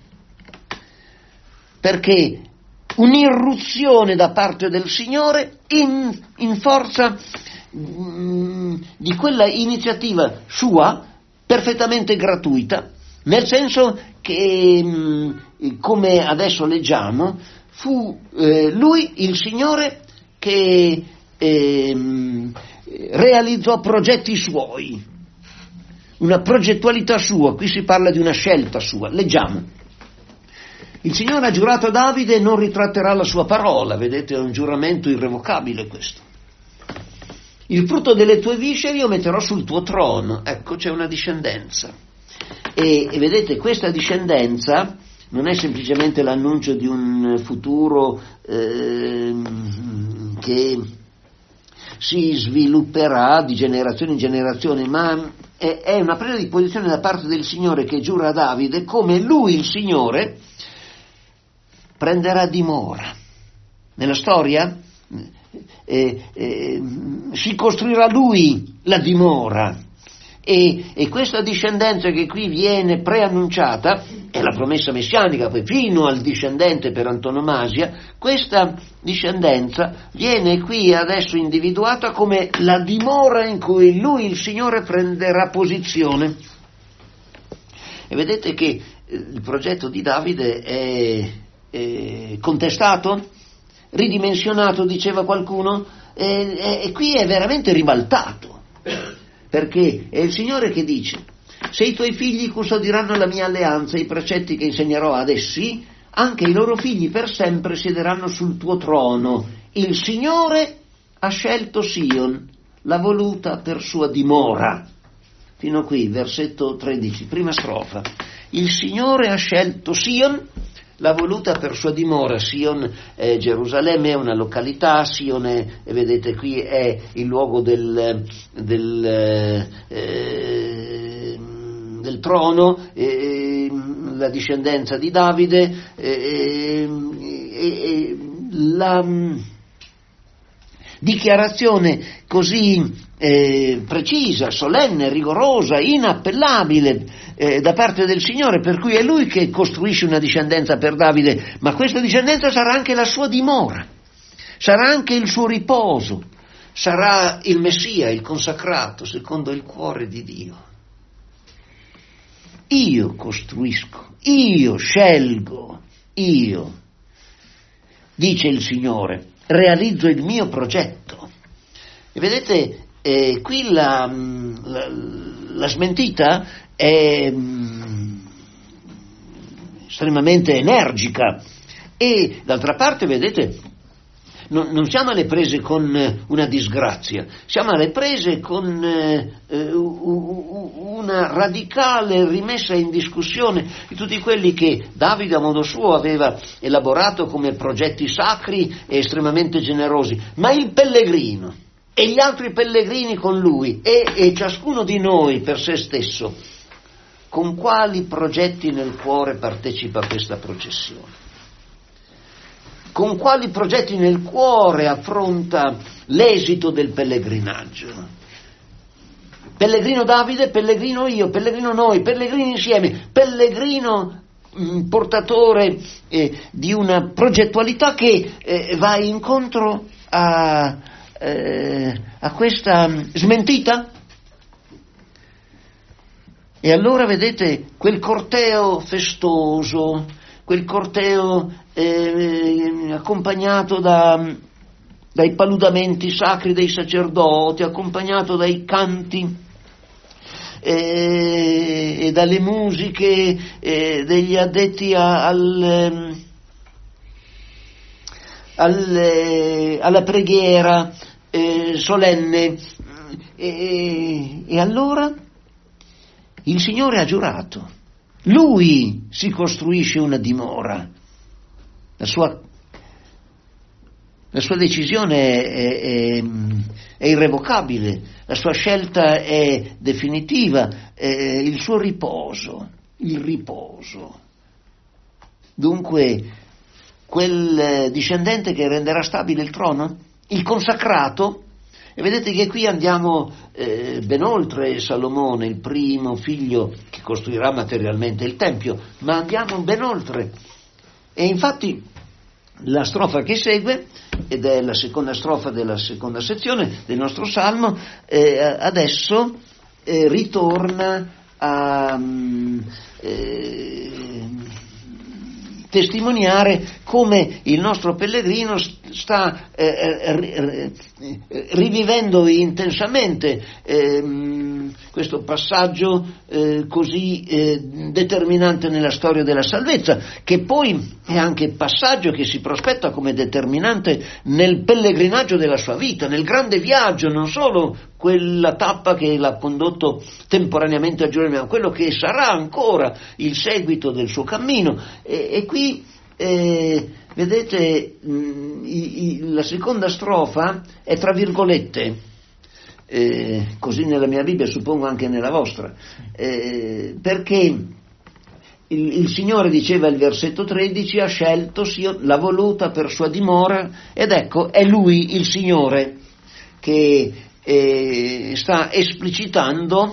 Perché un'irruzione da parte del Signore in, in forza mh, di quella iniziativa sua perfettamente gratuita, nel senso che, mh, come adesso leggiamo, fu eh, lui, il Signore, che eh, realizzò progetti suoi, una progettualità sua. Qui si parla di una scelta sua. Leggiamo. Il Signore ha giurato a Davide e non ritratterà la sua parola. Vedete, è un giuramento irrevocabile questo. Il frutto delle tue viscere io metterò sul tuo trono. Ecco, c'è una discendenza. E, e vedete, questa discendenza non è semplicemente l'annuncio di un futuro eh, che si svilupperà di generazione in generazione, ma è, è una presa di posizione da parte del Signore che giura a Davide come lui, il Signore, prenderà dimora. Nella storia eh, eh, si costruirà lui la dimora, E, e questa discendenza che qui viene preannunciata è la promessa messianica, poi fino al discendente per antonomasia. Questa discendenza viene qui adesso individuata come la dimora in cui lui, il Signore, prenderà posizione. E vedete che il progetto di Davide è, è contestato, ridimensionato, diceva qualcuno, e, e qui è veramente ribaltato. Perché è il Signore che dice: se i tuoi figli custodiranno la mia alleanza e i precetti che insegnerò ad essi, anche i loro figli per sempre siederanno sul tuo trono. Il Signore ha scelto Sion, l'ha voluta per sua dimora. Fino qui, versetto tredici, prima strofa. Il Signore ha scelto Sion, l'ha voluta per sua dimora. Sion è Gerusalemme, è una località. Sion è, vedete qui, è il luogo del, del, eh, del trono, eh, la discendenza di Davide, eh, eh, la dichiarazione così eh, precisa, solenne, rigorosa, inappellabile eh, da parte del Signore, per cui è Lui che costruisce una discendenza per Davide, ma questa discendenza sarà anche la sua dimora, sarà anche il suo riposo, sarà il Messia, il consacrato secondo il cuore di Dio. Io costruisco, io scelgo, io, dice il Signore, realizzo il mio progetto. E vedete, eh, qui la, la, la smentita è mh, estremamente energica, e d'altra parte, vedete, non, non siamo alle prese con una disgrazia, siamo alle prese con eh, una radicale rimessa in discussione di tutti quelli che Davide a modo suo aveva elaborato come progetti sacri e estremamente generosi, ma il pellegrino e gli altri pellegrini con lui e, e ciascuno di noi per se stesso, con quali progetti nel cuore partecipa a questa processione? Con quali progetti nel cuore affronta l'esito del pellegrinaggio? Pellegrino Davide, pellegrino io, pellegrino noi, pellegrini insieme, pellegrino mh, portatore eh, di una progettualità che eh, va incontro a, eh, a questa smentita? E allora vedete quel corteo festoso, quel corteo eh, accompagnato da, dai paludamenti sacri dei sacerdoti, accompagnato dai canti eh, e dalle musiche eh, degli addetti a, al, al, alla preghiera eh, solenne. E, e allora il Signore ha giurato. Lui si costruisce una dimora, la sua, la sua decisione è, è, è irrevocabile, la sua scelta è definitiva, è il suo riposo, il riposo. Dunque, quel discendente che renderà stabile il trono, il consacrato. E vedete che qui andiamo eh, ben oltre Salomone, il primo figlio che costruirà materialmente il Tempio, ma andiamo ben oltre. E infatti la strofa che segue, ed è la seconda strofa della seconda sezione del nostro Salmo, eh, adesso eh, ritorna a eh, testimoniare come il nostro pellegrino sta eh, rivivendo intensamente eh, questo passaggio eh, così eh, determinante nella storia della salvezza, che poi è anche il passaggio che si prospetta come determinante nel pellegrinaggio della sua vita, nel grande viaggio, non solo quella tappa che l'ha condotto temporaneamente a Gerusalemme, ma quello che sarà ancora il seguito del suo cammino. E, e qui eh, vedete mh, i, i, la seconda strofa è tra virgolette, eh, così nella mia Bibbia, suppongo anche nella vostra, eh, perché il, il Signore, diceva il versetto tredici, ha scelto, l'ha voluta per sua dimora, ed ecco, è Lui, il Signore, che eh, sta esplicitando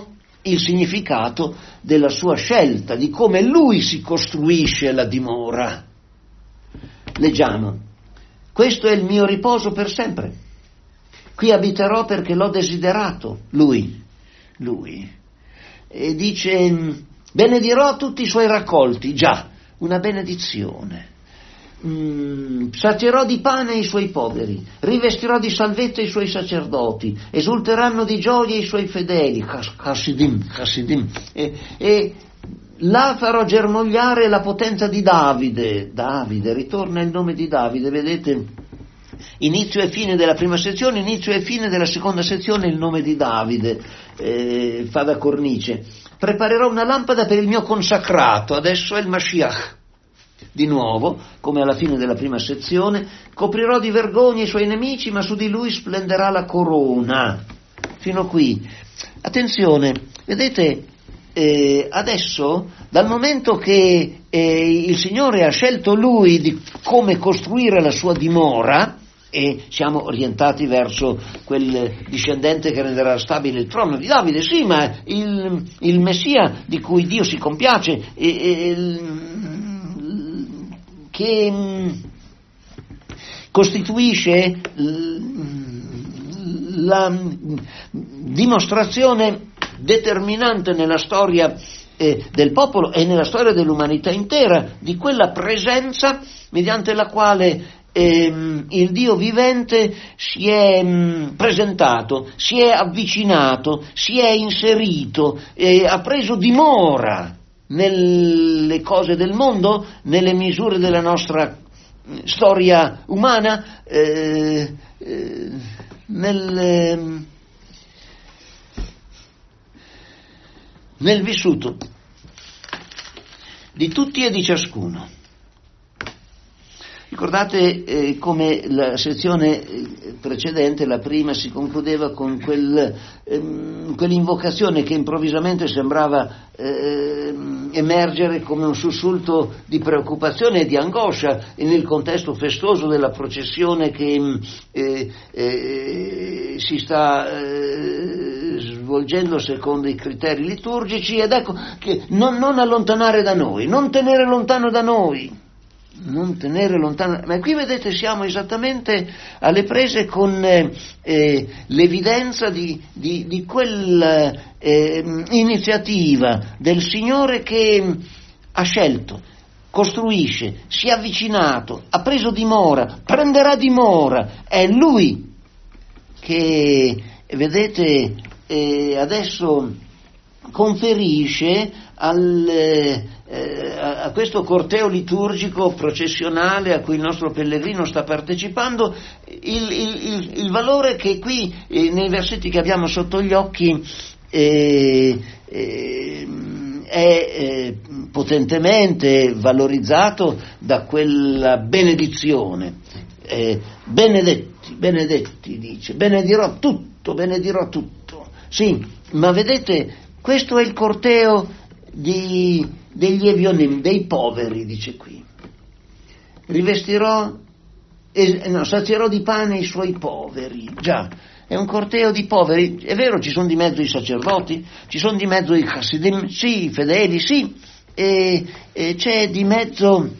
il significato della sua scelta, di come lui si costruisce la dimora. Leggiamo: questo è il mio riposo per sempre, qui abiterò perché l'ho desiderato, lui, lui. E dice: benedirò tutti i suoi raccolti, già, una benedizione. Mm, sazierò di pane i suoi poveri, rivestirò di salvezza i suoi sacerdoti, esulteranno di gioia i suoi fedeli, Hasidim, Hasidim, e, e là farò germogliare la potenza di Davide. Davide, ritorna il nome di Davide, vedete? Inizio e fine della prima sezione, inizio e fine della seconda sezione, il nome di Davide eh, fa da cornice. Preparerò una lampada per il mio consacrato, adesso è il Mashiach. Di nuovo, come alla fine della prima sezione, coprirò di vergogna i suoi nemici, ma su di lui splenderà la corona. Fino qui. Attenzione, vedete, eh, adesso, dal momento che eh, il Signore ha scelto lui di come costruire la sua dimora, e siamo orientati verso quel discendente che renderà stabile il trono di Davide, sì, ma il, il Messia di cui Dio si compiace, e, e, che mh, costituisce l, la mh, dimostrazione determinante nella storia eh, del popolo e nella storia dell'umanità intera di quella presenza mediante la quale eh, il Dio vivente si è mh, presentato, si è avvicinato, si è inserito, eh, ha preso dimora nelle cose del mondo, nelle misure della nostra storia umana, eh, eh, nel, eh, nel vissuto di tutti e di ciascuno. Ricordate eh, come la sezione precedente, la prima, si concludeva con quel, ehm, quell'invocazione che improvvisamente sembrava eh, emergere come un sussulto di preoccupazione e di angoscia nel contesto festoso della processione che eh, eh, si sta eh, svolgendo secondo i criteri liturgici, ed ecco che non, non allontanare da noi, non tenere lontano da noi. Non tenere lontano, ma qui vedete siamo esattamente alle prese con eh, eh, l'evidenza di, di, di quella eh, iniziativa del Signore che ha scelto, costruisce, si è avvicinato, ha preso dimora, prenderà dimora, è Lui che, vedete, eh, adesso conferisce al, eh, a questo corteo liturgico processionale a cui il nostro pellegrino sta partecipando il, il, il valore che qui eh, nei versetti che abbiamo sotto gli occhi eh, eh, è eh, potentemente valorizzato da quella benedizione. Eh, benedetti, benedetti dice, benedirò tutto, benedirò tutto. Sì, ma vedete, questo è il corteo di, degli evionim, dei poveri, dice qui. Rivestirò, eh, no, sazierò di pane i suoi poveri. Già, è un corteo di poveri. È vero, ci sono di mezzo i sacerdoti, ci sono di mezzo i Hasidim, sì, i fedeli, sì, e, e c'è di mezzo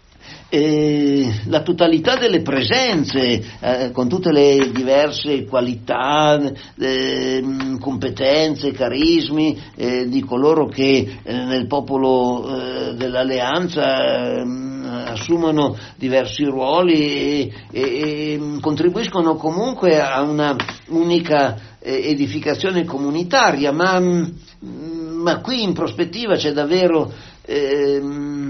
Eh, la totalità delle presenze, eh, con tutte le diverse qualità, eh, competenze, carismi eh, di coloro che eh, nel popolo eh, dell'alleanza eh, assumono diversi ruoli e, e, e contribuiscono comunque a una unica eh, edificazione comunitaria, ma, ma qui in prospettiva c'è davvero eh,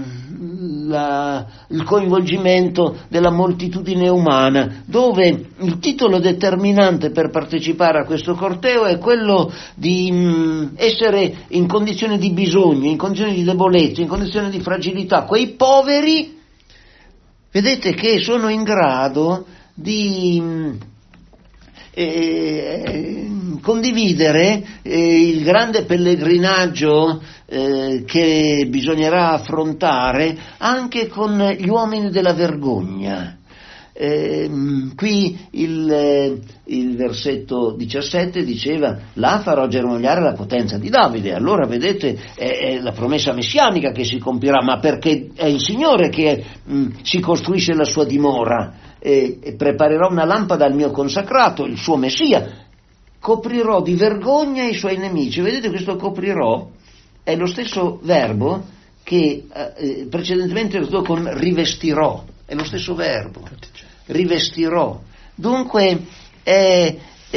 La, il coinvolgimento della moltitudine umana, dove il titolo determinante per partecipare a questo corteo è quello di mh, essere in condizioni di bisogno, in condizioni di debolezza, in condizioni di fragilità, quei poveri, vedete, che sono in grado di mh, eh, condividere eh, il grande pellegrinaggio eh, che bisognerà affrontare anche con gli uomini della vergogna. Eh, qui il, eh, il versetto diciassette diceva: là farò germogliare la potenza di Davide. Allora vedete, è, è la promessa messianica che si compirà, ma perché è il Signore che mh, si costruisce la sua dimora. E, e preparerò una lampada al mio consacrato, il suo Messia, coprirò di vergogna i suoi nemici. Vedete, questo coprirò è lo stesso verbo che eh, precedentemente è stato con rivestirò, è lo stesso verbo, rivestirò. Dunque è,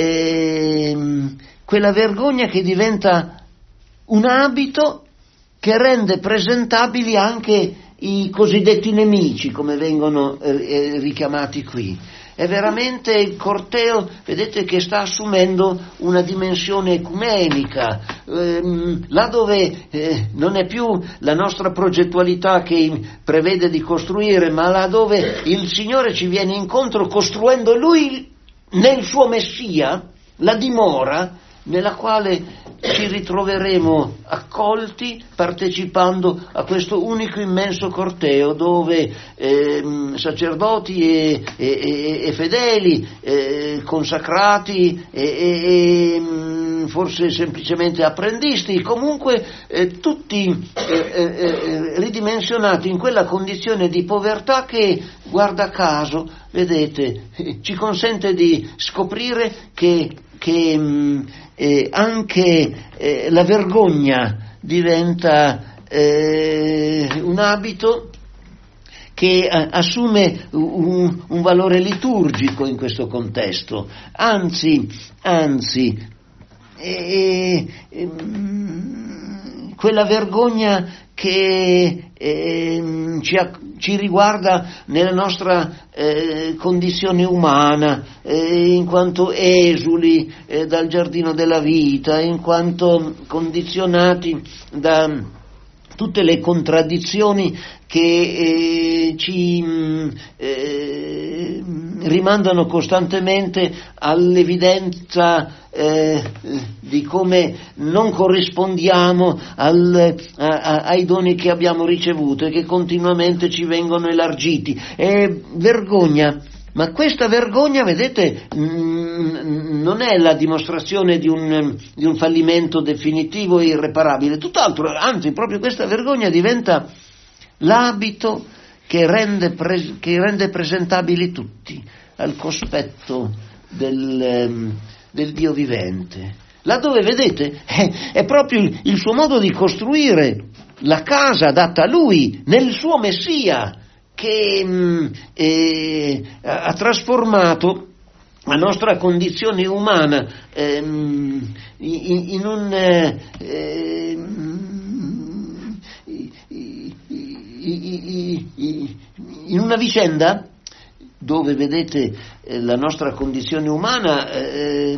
è quella vergogna che diventa un abito che rende presentabili anche i cosiddetti nemici, come vengono eh, richiamati qui. È veramente il corteo, vedete, che sta assumendo una dimensione ecumenica, ehm, là dove eh, non è più la nostra progettualità che prevede di costruire, ma là dove il Signore ci viene incontro costruendo Lui nel suo Messia la dimora nella quale ci ritroveremo accolti partecipando a questo unico immenso corteo dove eh, sacerdoti e, e, e fedeli, eh, consacrati e, e forse semplicemente apprendisti, comunque eh, tutti eh, eh, ridimensionati in quella condizione di povertà che, guarda caso, vedete, ci consente di scoprire che che mh, eh, anche eh, la vergogna diventa eh, un abito che eh, assume un, un valore liturgico in questo contesto, anzi, anzi eh, eh, quella vergogna che eh, ci, ci riguarda nella nostra eh, condizione umana, eh, in quanto esuli eh, dal giardino della vita, in quanto condizionati da tutte le contraddizioni che eh, ci eh, rimandano costantemente all'evidenza eh, di come non corrispondiamo al, a, a, ai doni che abbiamo ricevuto e che continuamente ci vengono elargiti. È vergogna. Ma questa vergogna, vedete, mh, non è la dimostrazione di un, di un fallimento definitivo e irreparabile, tutt'altro, anzi, proprio questa vergogna diventa l'abito che rende, pre, che rende presentabili tutti al cospetto del, del Dio vivente. Laddove, vedete, è, è proprio il, il suo modo di costruire la casa data a Lui, nel suo Messia, che mh, eh, ha trasformato la nostra condizione umana ehm, in, in un eh, in una vicenda dove, vedete, la nostra condizione umana eh,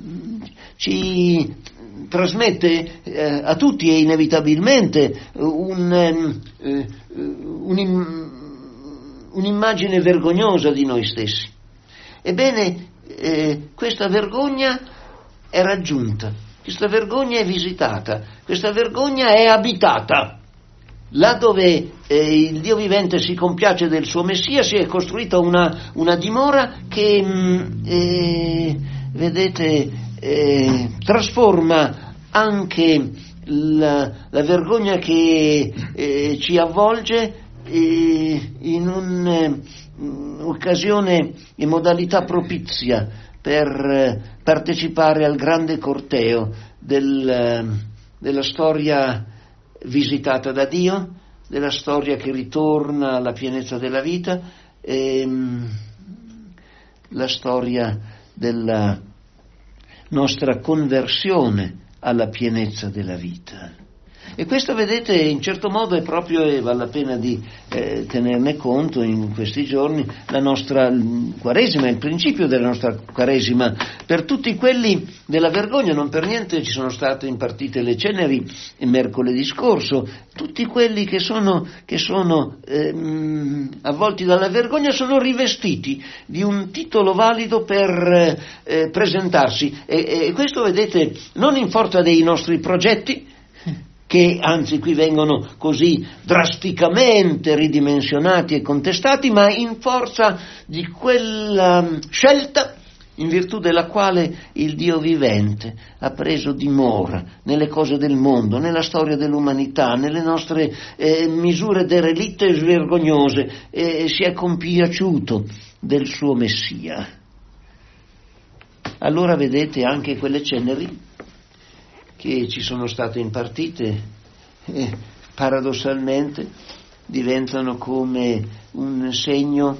ci trasmette eh, a tutti e inevitabilmente un, eh, un un'immagine vergognosa di noi stessi. Ebbene, eh, questa vergogna è raggiunta, questa vergogna è visitata, questa vergogna è abitata. Là dove eh, il Dio vivente si compiace del suo Messia, si è costruita una, una dimora che, mh, eh, vedete, eh, trasforma anche la, la vergogna che eh, ci avvolge in un'occasione e modalità propizia per partecipare al grande corteo del, della storia visitata da Dio, della storia che ritorna alla pienezza della vita, e la storia della nostra conversione alla pienezza della vita. E questo, vedete, in certo modo è proprio, e vale la pena di eh, tenerne conto in questi giorni, la nostra Quaresima, il principio della nostra Quaresima. Per tutti quelli della vergogna, non per niente ci sono state impartite le ceneri mercoledì scorso, tutti quelli che sono, che sono ehm, avvolti dalla vergogna sono rivestiti di un titolo valido per eh, presentarsi. E, e questo, vedete, non in forza dei nostri progetti, che anzi qui vengono così drasticamente ridimensionati e contestati, ma in forza di quella scelta in virtù della quale il Dio vivente ha preso dimora nelle cose del mondo, nella storia dell'umanità, nelle nostre eh, misure derelitte e vergognose, e si è compiaciuto del suo Messia. Allora vedete anche quelle ceneri che ci sono state impartite, eh, paradossalmente diventano come un segno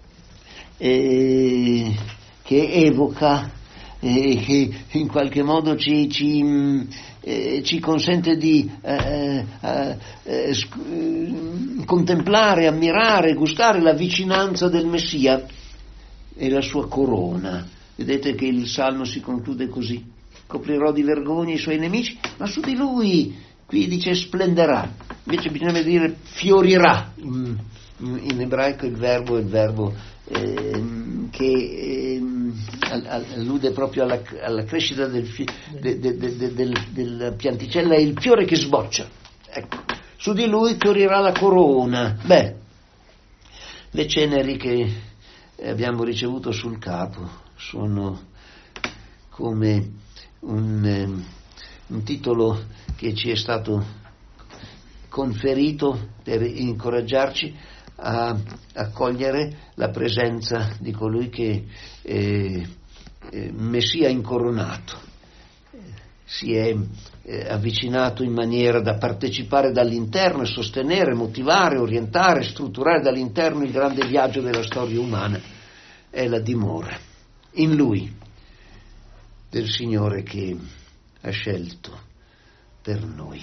eh, che evoca, eh, che in qualche modo ci, ci, eh, ci consente di eh, eh, eh, sc- contemplare, ammirare, gustare la vicinanza del Messia e la sua corona. Vedete che il Salmo si conclude così: coprirò di vergogna i suoi nemici, ma su di lui, qui dice splenderà, invece bisogna dire fiorirà. In, in ebraico il verbo è il verbo eh, che eh, allude proprio alla, alla crescita del, de, de, de, de, del, del pianticella, è il fiore che sboccia. Ecco, su di lui fiorirà la corona. Beh, le ceneri che abbiamo ricevuto sul capo sono come un, eh, un titolo che ci è stato conferito per incoraggiarci a accogliere la presenza di colui che eh, eh, Messia incoronato si è eh, avvicinato in maniera da partecipare dall'interno e sostenere, motivare, orientare, strutturare dall'interno il grande viaggio della storia umana. È la dimora in lui del Signore che ha scelto per noi.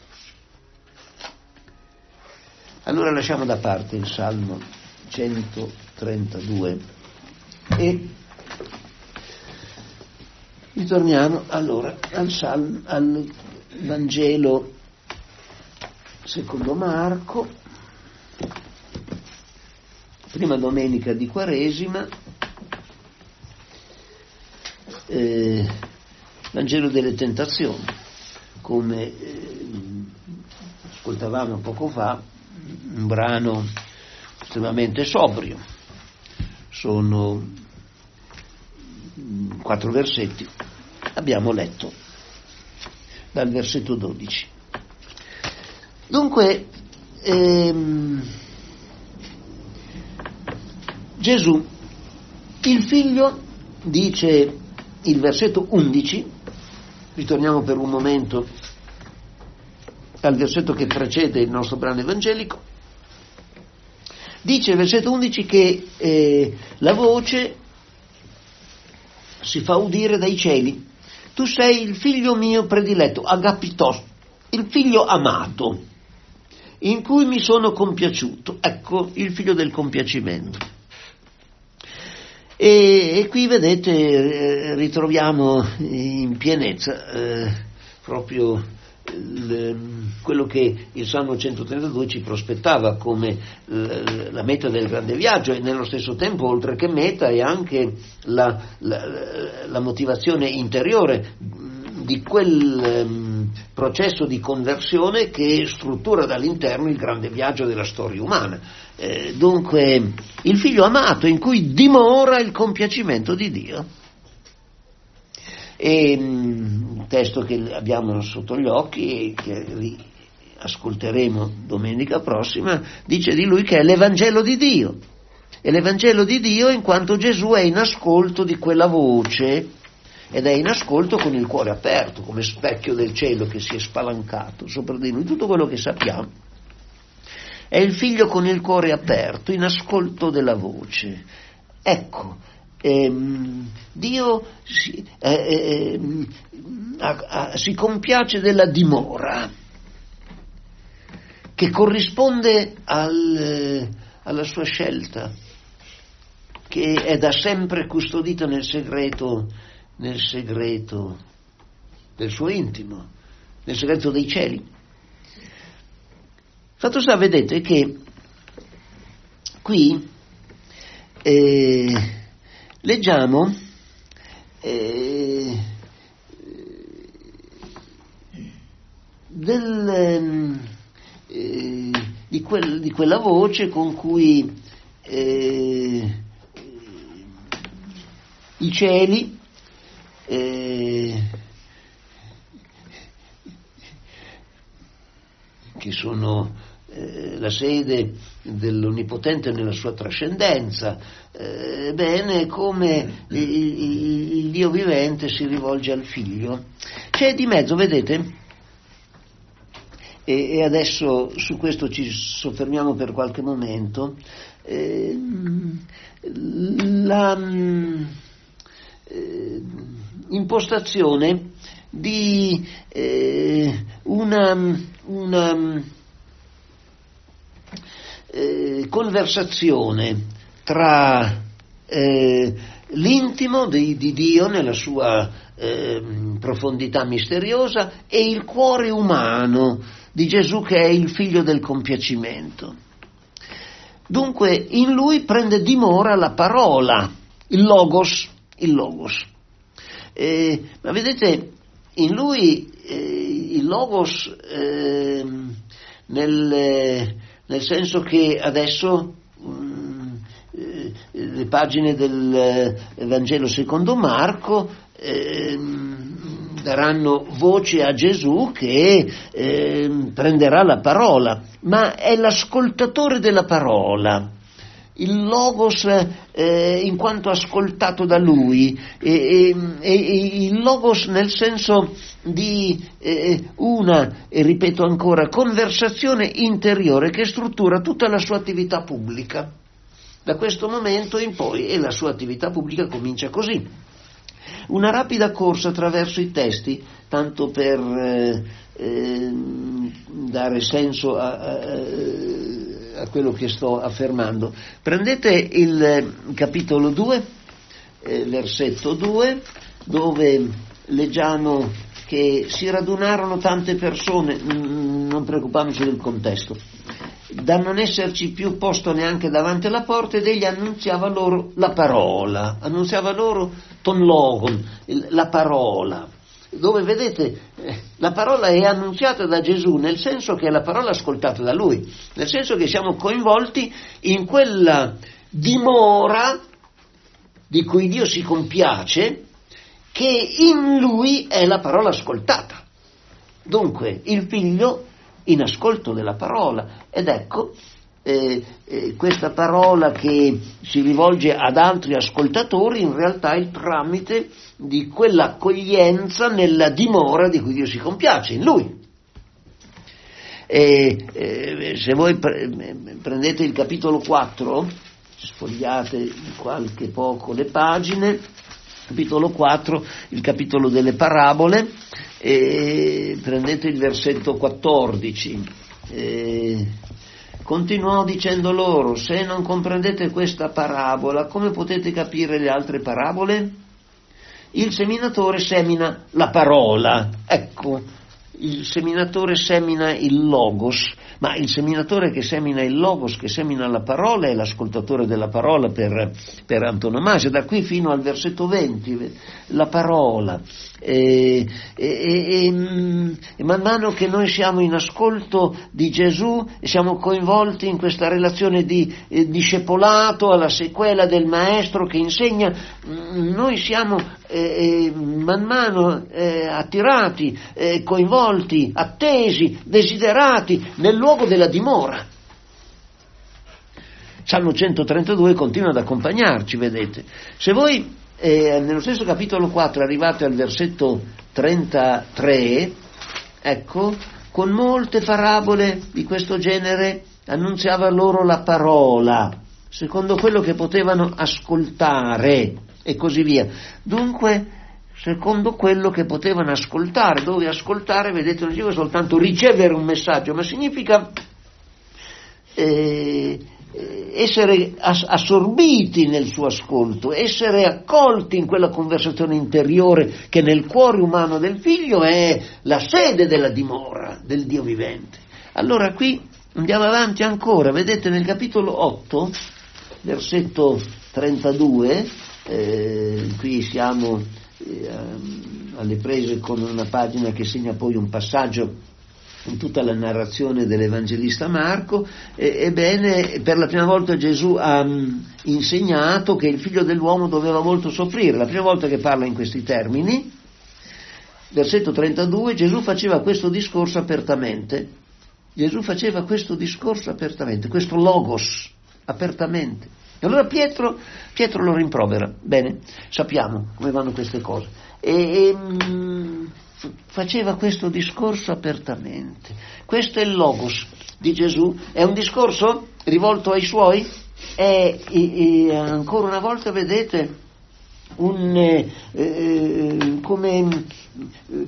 Allora lasciamo da parte il Salmo centotrentadue e ritorniamo allora al, Salmo, al Vangelo secondo Marco, prima domenica di Quaresima, eh, Vangelo delle tentazioni, come eh, ascoltavamo poco fa, un brano estremamente sobrio, sono quattro versetti, abbiamo letto dal versetto dodici. Dunque ehm, Gesù, il figlio, dice il versetto undici, ritorniamo per un momento al versetto che precede il nostro brano evangelico, dice il versetto undici che eh, la voce si fa udire dai cieli: tu sei il figlio mio prediletto, agapitos, il figlio amato, in cui mi sono compiaciuto. Ecco, il figlio del compiacimento. E, e qui vedete eh, ritroviamo in pienezza eh, proprio il, quello che il Salmo centotrentadue ci prospettava come l, la meta del grande viaggio, e nello stesso tempo, oltre che meta, è anche la, la, la motivazione interiore di quel um, processo di conversione che struttura dall'interno il grande viaggio della storia umana. Eh, dunque, il figlio amato in cui dimora il compiacimento di Dio. E un testo che abbiamo sotto gli occhi e che ascolteremo domenica prossima dice di lui che è l'Evangelo di Dio. E l'Evangelo di Dio in quanto Gesù è in ascolto di quella voce, ed è in ascolto con il cuore aperto, come specchio del cielo che si è spalancato sopra di lui. Tutto quello che sappiamo. È il figlio con il cuore aperto, in ascolto della voce. Ecco, ehm, Dio si, eh, eh, a, a, si compiace della dimora, che corrisponde al, alla sua scelta, che è da sempre custodita nel segreto, nel segreto del suo intimo, nel segreto dei cieli. Fatto sta, vedete che qui eh, leggiamo eh, del, eh, di, quel, di quella voce con cui eh, i cieli eh, che sono eh, la sede dell'Onnipotente nella sua trascendenza, eh, bene, come il, il, il Dio vivente si rivolge al Figlio. C'è di mezzo, vedete, e, e adesso su questo ci soffermiamo per qualche momento, eh, la eh, impostazione di eh, una, una eh, conversazione tra eh, l'intimo di, di Dio nella sua eh, profondità misteriosa e il cuore umano di Gesù, che è il figlio del compiacimento. Dunque in lui prende dimora la parola, il logos, il logos. Eh, ma vedete, in lui eh, il logos eh, nel, nel senso che adesso mh, eh, le pagine del eh, Vangelo secondo Marco eh, daranno voce a Gesù che eh, prenderà la parola, ma è l'ascoltatore della parola. Il logos eh, in quanto ascoltato da lui, e, e, e il logos nel senso di eh, una, e ripeto ancora, conversazione interiore che struttura tutta la sua attività pubblica. Da questo momento in poi, e la sua attività pubblica comincia così. Una rapida corsa attraverso i testi, tanto per eh, eh, dare senso a, a a quello che sto affermando. Prendete il capitolo due, eh, versetto due, dove leggiamo che si radunarono tante persone, mh, non preoccupandoci del contesto, da non esserci più posto neanche davanti alla porta, ed egli annunziava loro la parola, annunziava loro ton logon, la parola. Dove vedete la parola è annunziata da Gesù, nel senso che è la parola ascoltata da Lui, nel senso che siamo coinvolti in quella dimora di cui Dio si compiace, che in Lui è la parola ascoltata. Dunque il Figlio in ascolto della parola, ed ecco eh, eh, questa parola che si rivolge ad altri ascoltatori in realtà è il tramite di quell'accoglienza nella dimora di cui Dio si compiace, in Lui. E, eh, se voi pre- prendete il capitolo quattro, sfogliate qualche poco le pagine, capitolo quattro, il capitolo delle parabole, e prendete il versetto quattordici, e continuò dicendo loro: se non comprendete questa parabola, come potete capire le altre parabole? Il seminatore semina la parola, ecco, il seminatore semina il logos, ma il seminatore che semina il logos, che semina la parola, è l'ascoltatore della parola per, per antonomasia, da qui fino al versetto venti, la parola. E, e, e, e man mano che noi siamo in ascolto di Gesù e siamo coinvolti in questa relazione di eh, discepolato alla sequela del maestro che insegna, noi siamo eh, eh, man mano eh, attirati, eh, coinvolti, attesi, desiderati nel luogo della dimora. Salmo centotrentadue continua ad accompagnarci, vedete. Se voi Eh, nello stesso capitolo quattro arrivate al versetto trentatré, ecco, con molte parabole di questo genere annunziava loro la parola, secondo quello che potevano ascoltare, e così via. Dunque, secondo quello che potevano ascoltare, dove ascoltare, vedete, non significa soltanto ricevere un messaggio, ma significa eh, essere assorbiti nel suo ascolto, essere accolti in quella conversazione interiore che nel cuore umano del figlio è la sede della dimora del Dio vivente. Allora qui andiamo avanti ancora, vedete nel capitolo otto, versetto trentadue, eh, qui siamo eh, alle prese con una pagina che segna poi un passaggio in tutta la narrazione dell'Evangelista Marco. Ebbene, per la prima volta Gesù ha um, insegnato che il figlio dell'uomo doveva molto soffrire. La prima volta che parla in questi termini, versetto trentadue, Gesù faceva questo discorso apertamente. Gesù faceva questo discorso apertamente, questo logos apertamente. E allora Pietro, Pietro lo rimprovera. Bene, sappiamo come vanno queste cose. E, e mh, faceva questo discorso apertamente. Questo è il logos di Gesù. È un discorso rivolto ai suoi. È, è, è ancora una volta, vedete, un eh, eh, come eh,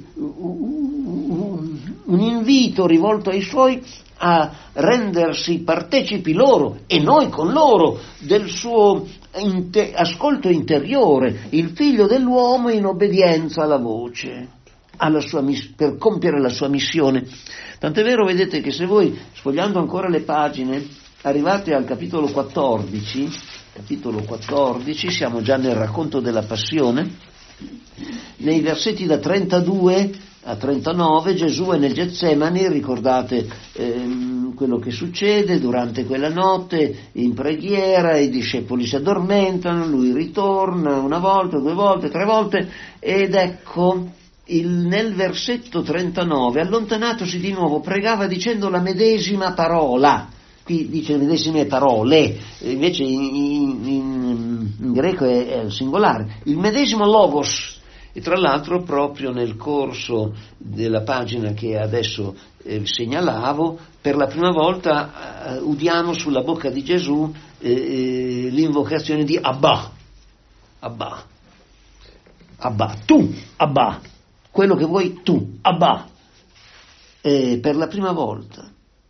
un invito rivolto ai suoi a rendersi partecipi loro e noi con loro del suo inte- ascolto interiore, il figlio dell'uomo in obbedienza alla voce, alla sua miss- per compiere la sua missione. Tant'è vero, vedete, che se voi, sfogliando ancora le pagine, arrivate al capitolo quattordici, capitolo quattordici, siamo già nel racconto della passione, nei versetti da trentadue a trentanove Gesù è nel Getsemani. Ricordate ehm, quello che succede durante quella notte in preghiera, i discepoli si addormentano, lui ritorna una volta, due volte, tre volte, ed ecco il, nel versetto trentanove, allontanatosi di nuovo, pregava dicendo la medesima parola. Qui dice le medesime parole, invece in, in, in greco è, è il singolare, il medesimo logos. E tra l'altro proprio nel corso della pagina che adesso eh, segnalavo, per la prima volta eh, udiamo sulla bocca di Gesù eh, l'invocazione di Abba, Abba, Abba, tu, Abba, quello che vuoi tu, Abba, eh, per la prima volta.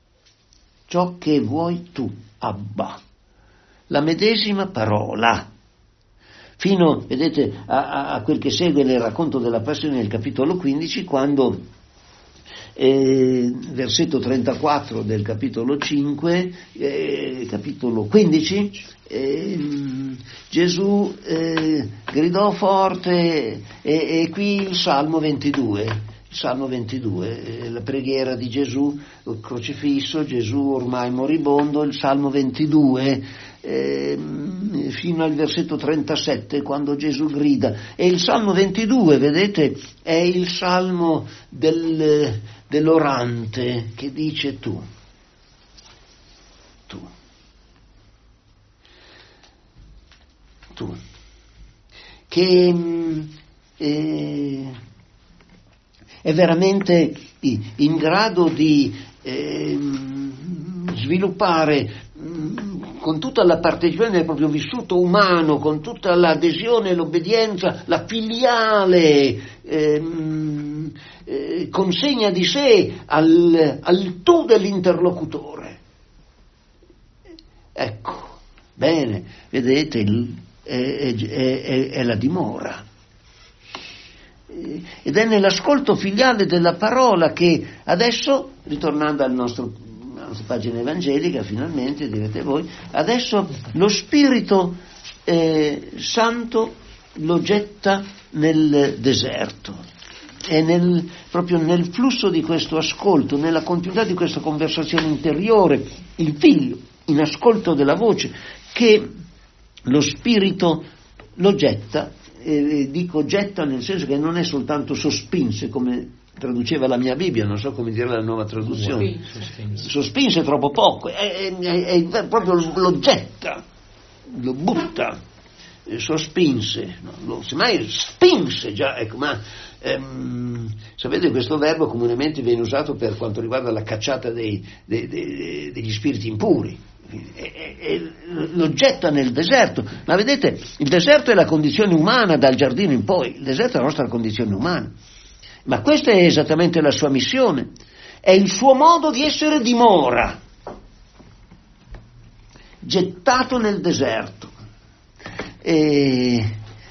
Ciò che vuoi tu, Abba, la medesima parola, fino, vedete, a, a quel che segue nel racconto della passione nel capitolo quindici, quando, eh, versetto trentaquattro del capitolo cinque, eh, capitolo quindici, eh, Gesù eh, gridò forte, e, e qui il Salmo ventidue. Salmo ventidue, la preghiera di Gesù crocifisso, Gesù ormai moribondo, il Salmo ventidue, eh, fino al versetto trentasette, quando Gesù grida. E il Salmo ventidue, vedete, è il Salmo del, dell'orante che dice tu, tu, tu, che eh, è veramente in grado di eh, sviluppare mh, con tutta la partecipazione del proprio vissuto umano, con tutta l'adesione e l'obbedienza, la filiale eh, eh, consegna di sé al, al tu dell'interlocutore. Ecco, bene, vedete, il, è, è, è, è la dimora. Ed è nell'ascolto filiale della parola che adesso, ritornando al nostro, alla nostra pagina evangelica, finalmente direte voi, adesso lo Spirito eh, Santo lo getta nel deserto. È nel, proprio nel flusso di questo ascolto, nella continuità di questa conversazione interiore, il figlio in ascolto della voce, che lo Spirito lo getta. Eh, dico getta nel senso che non è soltanto sospinse, come traduceva la mia Bibbia, non so come dire la nuova traduzione. Sospinse, sospinse è troppo poco, è, è, è, è proprio lo getta, lo butta, eh, sospinse, no, lo, semmai spinse già, ecco, ma ehm, sapete, questo verbo comunemente viene usato per quanto riguarda la cacciata dei, dei, dei, degli spiriti impuri. E, e, lo getta nel deserto, ma vedete, il deserto è la condizione umana dal giardino in poi, il deserto è la nostra condizione umana, ma questa è esattamente la sua missione, è il suo modo di essere dimora, gettato nel deserto, e,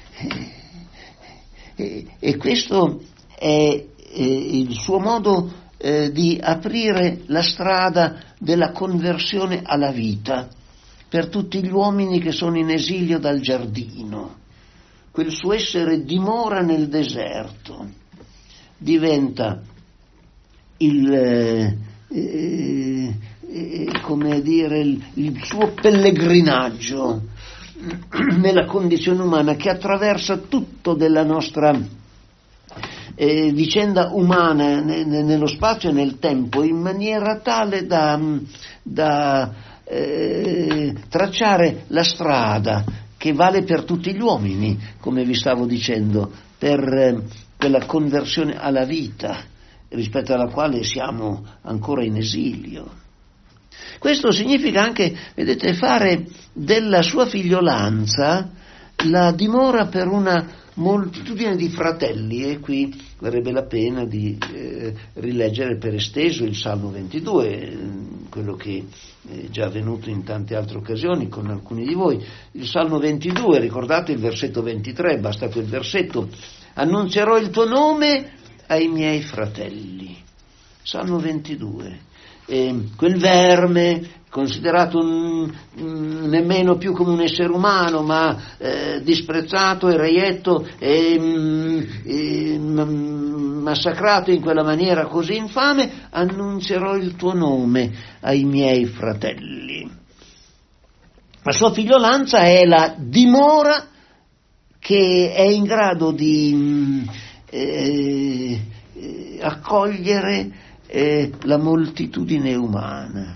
e, e questo è, è il suo modo Eh, di aprire la strada della conversione alla vita per tutti gli uomini che sono in esilio dal giardino. Quel suo essere dimora nel deserto diventa il, eh, eh, come dire, il, il suo pellegrinaggio nella condizione umana, che attraversa tutto della nostra eh, vicenda umana ne, ne, nello spazio e nel tempo, in maniera tale da, da eh, tracciare la strada che vale per tutti gli uomini, come vi stavo dicendo, per eh, quella conversione alla vita rispetto alla quale siamo ancora in esilio. Questo significa anche, vedete, fare della sua figliolanza la dimora per una moltitudine di fratelli, e qui varrebbe la pena di eh, rileggere per esteso il Salmo ventidue, quello che è già avvenuto in tante altre occasioni con alcuni di voi. Il Salmo ventidue, ricordate il versetto ventitré, basta quel versetto: annunzierò il tuo nome ai miei fratelli. Salmo ventidue. Eh, quel verme, considerato un, un, nemmeno più come un essere umano, ma eh, disprezzato e reietto e, mm, e m- massacrato in quella maniera così infame, annunzierò il tuo nome ai miei fratelli. La sua figliolanza è la dimora che è in grado di eh, eh, accogliere è la moltitudine umana.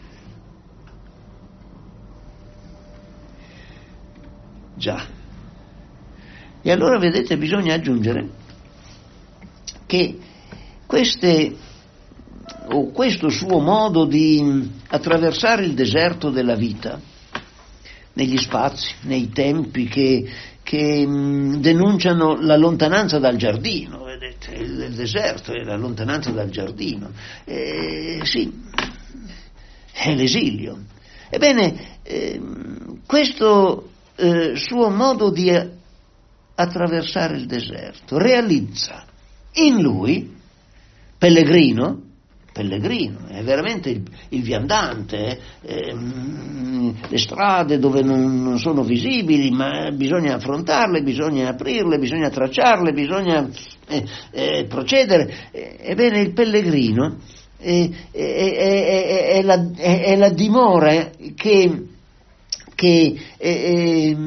Già. E allora, vedete, bisogna aggiungere che queste, o questo suo modo di attraversare il deserto della vita, negli spazi, nei tempi che, che mh, denunciano la lontananza dal giardino, vedete, il, il deserto è la lontananza dal giardino, eh, sì, è l'esilio. Ebbene, eh, questo eh, suo modo di attraversare il deserto realizza in lui, pellegrino, pellegrino, è veramente il, il viandante, eh, le strade dove non, non sono visibili, ma bisogna affrontarle, bisogna aprirle, bisogna tracciarle, bisogna eh, eh, procedere. Ebbene, il pellegrino è, è, è, è, la, è, è la dimora che, che è, è,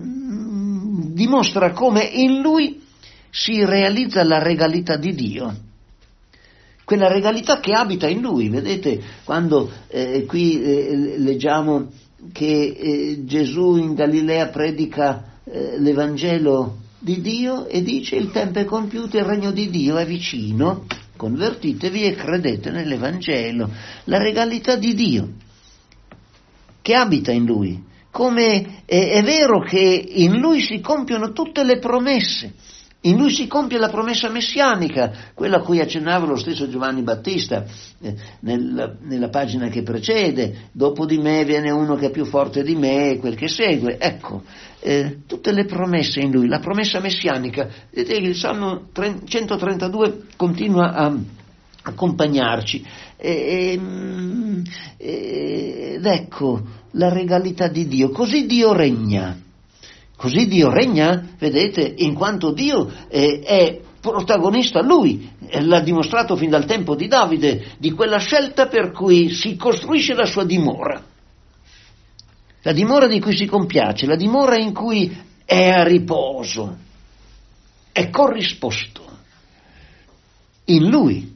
dimostra come in lui si realizza la regalità di Dio. Quella regalità che abita in lui, vedete, quando eh, qui eh, leggiamo che eh, Gesù in Galilea predica eh, l'Evangelo di Dio e dice: il tempo è compiuto, il regno di Dio è vicino, convertitevi e credete nell'Evangelo. La regalità di Dio che abita in lui, come è, è vero che in lui si compiono tutte le promesse. In lui si compie la promessa messianica, quella a cui accennava lo stesso Giovanni Battista eh, nella, nella pagina che precede: dopo di me viene uno che è più forte di me, quel che segue. Ecco, eh, tutte le promesse in lui, la promessa messianica. Vedete, il Salmo centotrentadue continua a accompagnarci. E, e, ed ecco la regalità di Dio. Così Dio regna. Così Dio regna, vedete, in quanto Dio è, è protagonista Lui, l'ha dimostrato fin dal tempo di Davide, di quella scelta per cui si costruisce la sua dimora, la dimora di cui si compiace, la dimora in cui è a riposo, è corrisposto in Lui.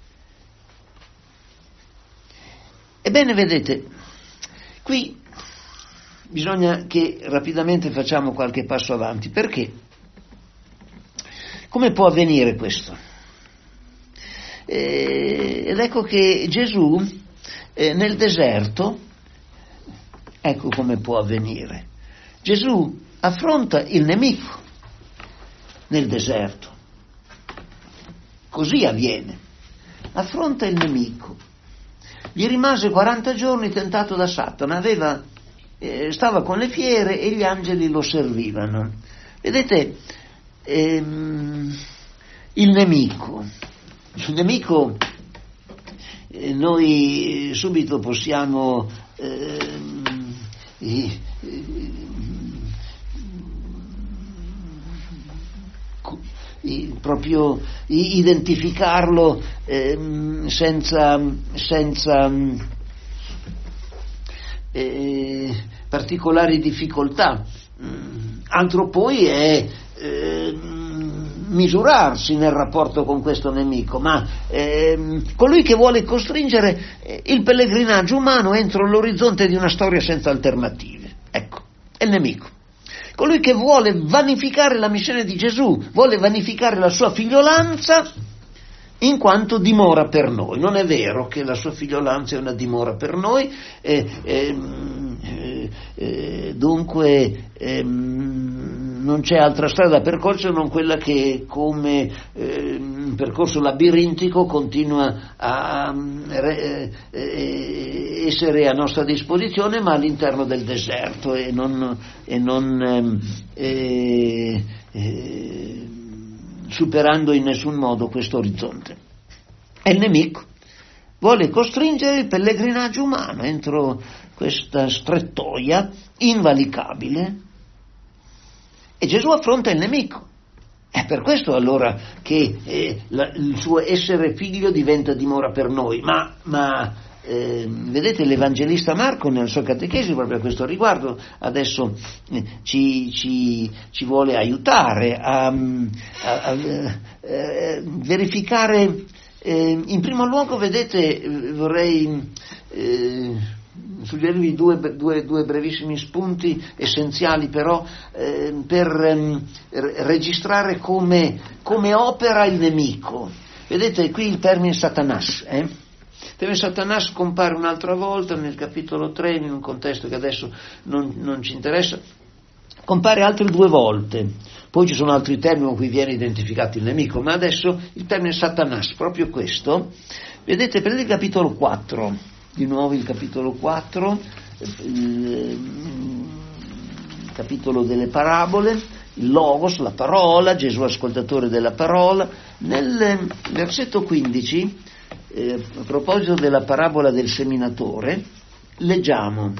Ebbene, vedete, qui bisogna che rapidamente facciamo qualche passo avanti. Perché? Come può avvenire questo? Eh, ed ecco che Gesù eh, nel deserto, ecco come può avvenire. Gesù affronta il nemico nel deserto. Così avviene. Affronta il nemico. Gli rimase quaranta giorni tentato da Satana, aveva stava con le fiere e gli angeli lo servivano. Vedete, ehm, il nemico, il nemico eh, noi subito possiamo ehm, eh, i, proprio i, identificarlo eh, senza, senza eh, particolari difficoltà. Altro poi è eh, misurarsi nel rapporto con questo nemico, ma eh, colui che vuole costringere eh, il pellegrinaggio umano entro l'orizzonte di una storia senza alternative, ecco, è il nemico. Colui che vuole vanificare la missione di Gesù, vuole vanificare la sua figliolanza in quanto dimora per noi. Non è vero che la sua figliolanza è una dimora per noi, eh, eh, eh, eh, dunque eh, non c'è altra strada da percorrere se non quella che come eh, un percorso labirintico continua a eh, eh, essere a nostra disposizione, ma all'interno del deserto e non, e non eh, eh, superando in nessun modo questo orizzonte. E il nemico vuole costringere il pellegrinaggio umano entro questa strettoia invalicabile, e Gesù affronta il nemico. È per questo allora che eh, la, il suo essere figlio diventa dimora per noi, ma, ma eh, vedete, l'Evangelista Marco nel suo catechesi proprio a questo riguardo adesso eh, ci, ci, ci vuole aiutare a, a, a, a eh, verificare eh, in primo luogo, vedete, eh, vorrei eh, suggerirvi due, due, due brevissimi spunti essenziali però eh, per eh, registrare come, come opera il nemico. Vedete qui il termine Satanas, eh? Il termine Satanas compare un'altra volta nel capitolo tre in un contesto che adesso non, non ci interessa, compare altre due volte, poi ci sono altri termini con cui viene identificato il nemico, ma adesso il termine Satanas, proprio questo. Vedete, prendete il capitolo quattro, di nuovo il capitolo quattro, il capitolo delle parabole, il Logos, la parola, Gesù ascoltatore della parola. Nel versetto quindici, eh, a proposito della parabola del seminatore, leggiamo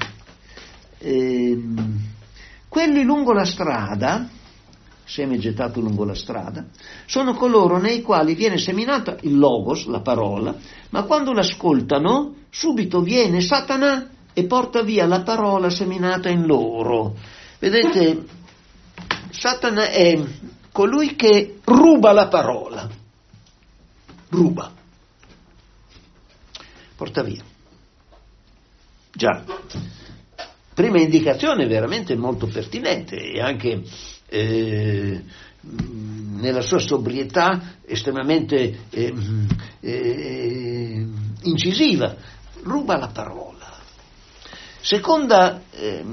eh, quelli lungo la strada, seme gettato lungo la strada, sono coloro nei quali viene seminata il Logos, la parola, ma quando l'ascoltano subito viene Satana e porta via la parola seminata in loro. Vedete, Satana è colui che ruba la parola, ruba, porta via. Già, prima indicazione veramente molto pertinente e anche eh, nella sua sobrietà estremamente eh, eh, incisiva, ruba la parola. Seconda eh,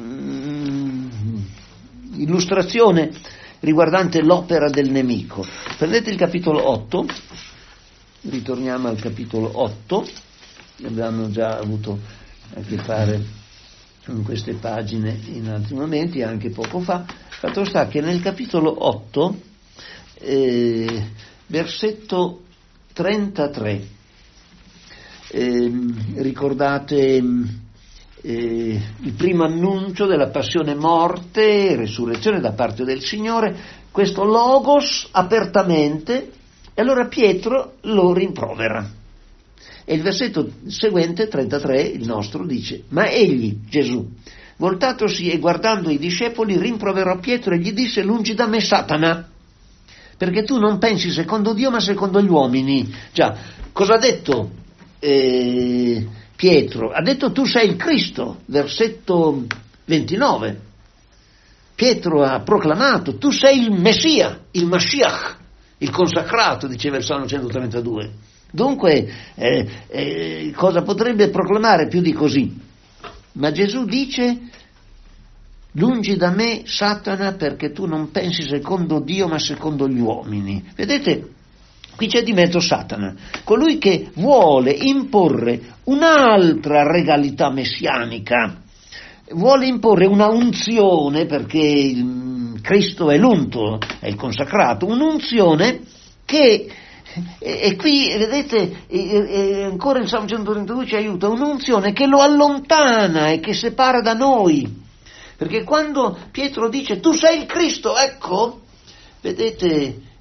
illustrazione riguardante l'opera del nemico. Prendete il capitolo otto, ritorniamo al capitolo otto, abbiamo già avuto a che fare in queste pagine in altri momenti, anche poco fa. Fatto sta che nel capitolo otto, eh, versetto trentatré, eh, ricordate eh, il primo annuncio della passione, morte e resurrezione da parte del Signore, questo Logos apertamente, e allora Pietro lo rimprovera. E il versetto seguente, trentatré, il nostro, dice: ma egli, Gesù, voltatosi e guardando i discepoli, rimproverò Pietro e gli disse: lungi da me, Satana, perché tu non pensi secondo Dio ma secondo gli uomini. Già, cosa ha detto eh, Pietro? Ha detto: tu sei il Cristo, versetto ventinove. Pietro ha proclamato: tu sei il Messia, il Mashiach, il consacrato, diceva il Salmo centotrentadue. Dunque, eh, eh, cosa potrebbe proclamare più di così? Ma Gesù dice: lungi da me, Satana, perché tu non pensi secondo Dio ma secondo gli uomini. Vedete, qui c'è di mezzo Satana, colui che vuole imporre un'altra regalità messianica, vuole imporre una unzione, perché il Cristo è l'unto, è il consacrato, un'unzione che... E, e qui vedete e, e ancora il Salmo centotrentadue ci aiuta, un'unzione che lo allontana e che separa da noi, perché quando Pietro dice tu sei il Cristo, ecco, vedete,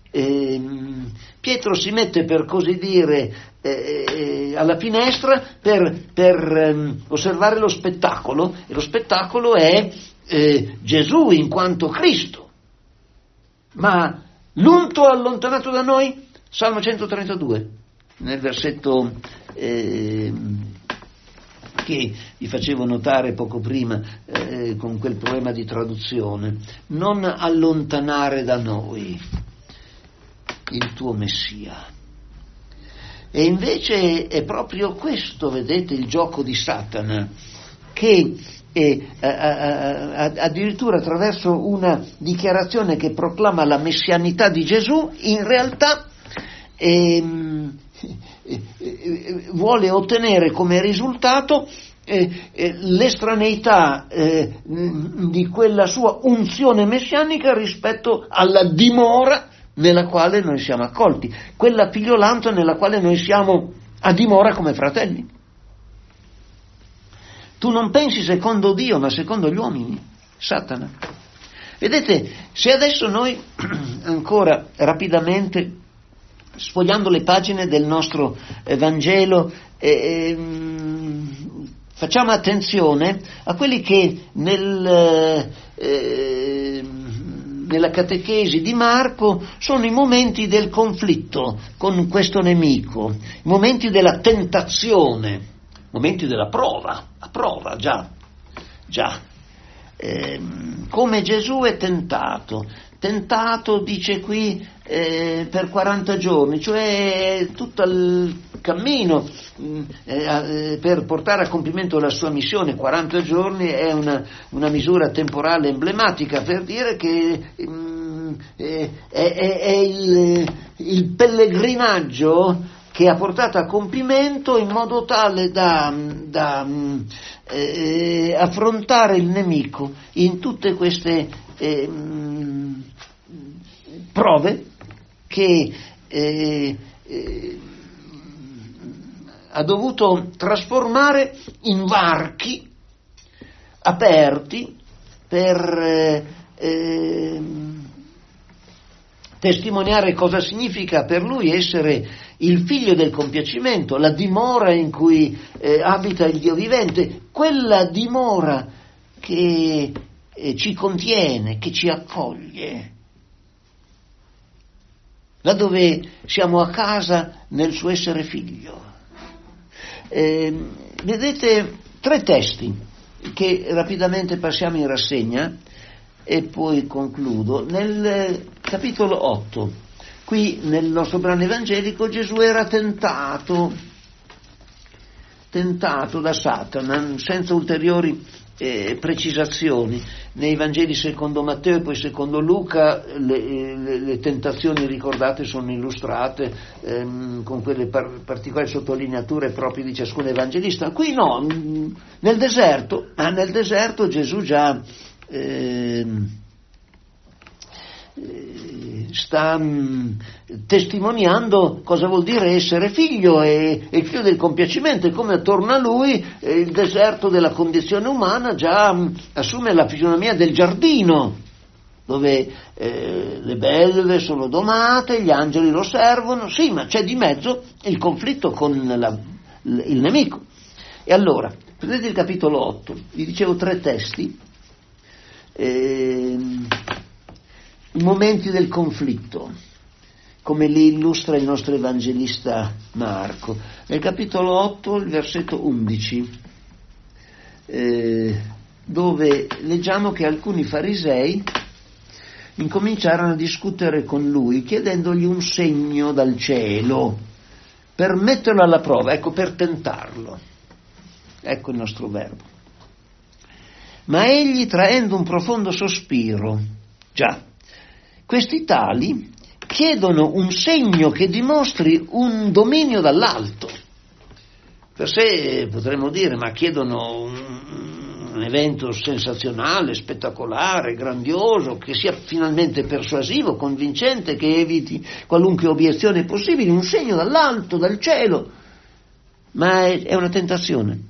eh, Pietro si mette, per così dire, eh, alla finestra per, per eh, osservare lo spettacolo, e lo spettacolo è eh, Gesù in quanto Cristo. Ma l'unto allontanato da noi? Salmo centotrentadue, nel versetto eh, che vi facevo notare poco prima eh, con quel problema di traduzione. Non allontanare da noi il tuo Messia. E invece è proprio questo, vedete, il gioco di Satana, che e eh, eh, addirittura attraverso una dichiarazione che proclama la messianità di Gesù, in realtà eh, eh, vuole ottenere come risultato eh, eh, l'estraneità eh, di quella sua unzione messianica rispetto alla dimora nella quale noi siamo accolti, quella figliolanza nella quale noi siamo a dimora come fratelli. Tu non pensi secondo Dio, ma secondo gli uomini, Satana. Vedete, se adesso noi, ancora rapidamente, sfogliando le pagine del nostro eh, Vangelo, eh, facciamo attenzione a quelli che nel, eh, nella catechesi di Marco sono i momenti del conflitto con questo nemico, i momenti della tentazione, momenti della prova, la prova, già, già, eh, come Gesù è tentato, tentato, dice qui, eh, per quaranta giorni, cioè tutto il cammino eh, per portare a compimento la sua missione. quaranta giorni è una, una misura temporale emblematica per dire che mm, è, è, è il, il pellegrinaggio che ha portato a compimento in modo tale da, da eh, affrontare il nemico in tutte queste eh, prove che eh, eh, ha dovuto trasformare in varchi aperti per eh, eh, testimoniare cosa significa per lui essere il figlio del compiacimento, la dimora in cui eh, abita il Dio vivente, quella dimora che eh, ci contiene, che ci accoglie, là dove siamo a casa nel suo essere figlio. Eh, vedete tre testi che rapidamente passiamo in rassegna e poi concludo. Nel capitolo otto, qui nel nostro brano evangelico, Gesù era tentato, tentato da Satana, senza ulteriori eh, precisazioni. Nei Vangeli secondo Matteo e poi secondo Luca le, le, le tentazioni ricordate sono illustrate ehm, con quelle par- particolari sottolineature proprie di ciascun evangelista. Qui no, nel deserto, ah, nel deserto Gesù già eh, sta mh, testimoniando cosa vuol dire essere figlio e, e il figlio del compiacimento, e come attorno a lui eh, il deserto della condizione umana già mh, assume la fisionomia del giardino, dove eh, le belve sono domate, gli angeli lo servono, sì, ma c'è di mezzo il conflitto con la, l, il nemico. E allora, prendete il capitolo otto, vi dicevo tre testi, eh, i momenti del conflitto, come li illustra il nostro evangelista Marco. Nel capitolo otto, il versetto undici, eh, dove leggiamo che alcuni farisei incominciarono a discutere con lui, chiedendogli un segno dal cielo per metterlo alla prova, ecco, per tentarlo. Ecco il nostro verbo. Ma egli, traendo un profondo sospiro, già, questi tali chiedono un segno che dimostri un dominio dall'alto. Per sé potremmo dire, ma chiedono un, un evento sensazionale, spettacolare, grandioso, che sia finalmente persuasivo, convincente, che eviti qualunque obiezione possibile, un segno dall'alto, dal cielo. Ma è, è una tentazione.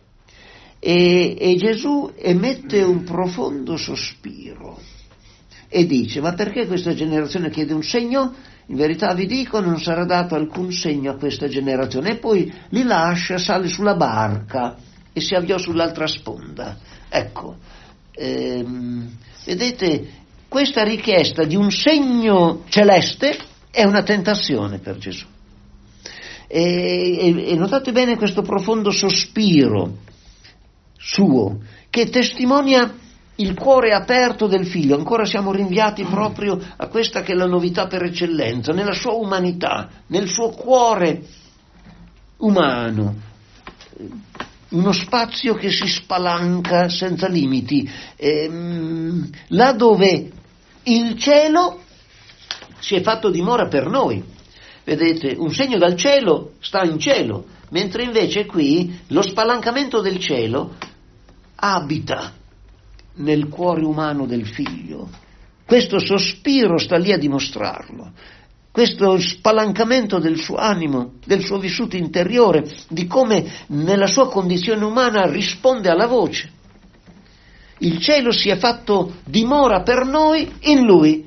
E, e Gesù emette un profondo sospiro. e dice: ma perché questa generazione chiede un segno? In verità vi dico, non sarà dato alcun segno a questa generazione. E poi li lascia, sale sulla barca e si avviò sull'altra sponda. Ecco, ehm, vedete, questa richiesta di un segno celeste è una tentazione per Gesù. E, e, e notate bene questo profondo sospiro suo che testimonia il cuore aperto del figlio. Ancora siamo rinviati proprio a questa che è la novità per eccellenza, nella sua umanità, nel suo cuore umano, uno spazio che si spalanca senza limiti, ehm, là dove il cielo si è fatto dimora per noi. Vedete, un segno dal cielo sta in cielo, mentre invece qui lo spalancamento del cielo abita nel cuore umano del figlio. Questo sospiro sta lì a dimostrarlo, questo spalancamento del suo animo, del suo vissuto interiore, di come nella sua condizione umana risponde alla voce. Il cielo si è fatto dimora per noi in lui.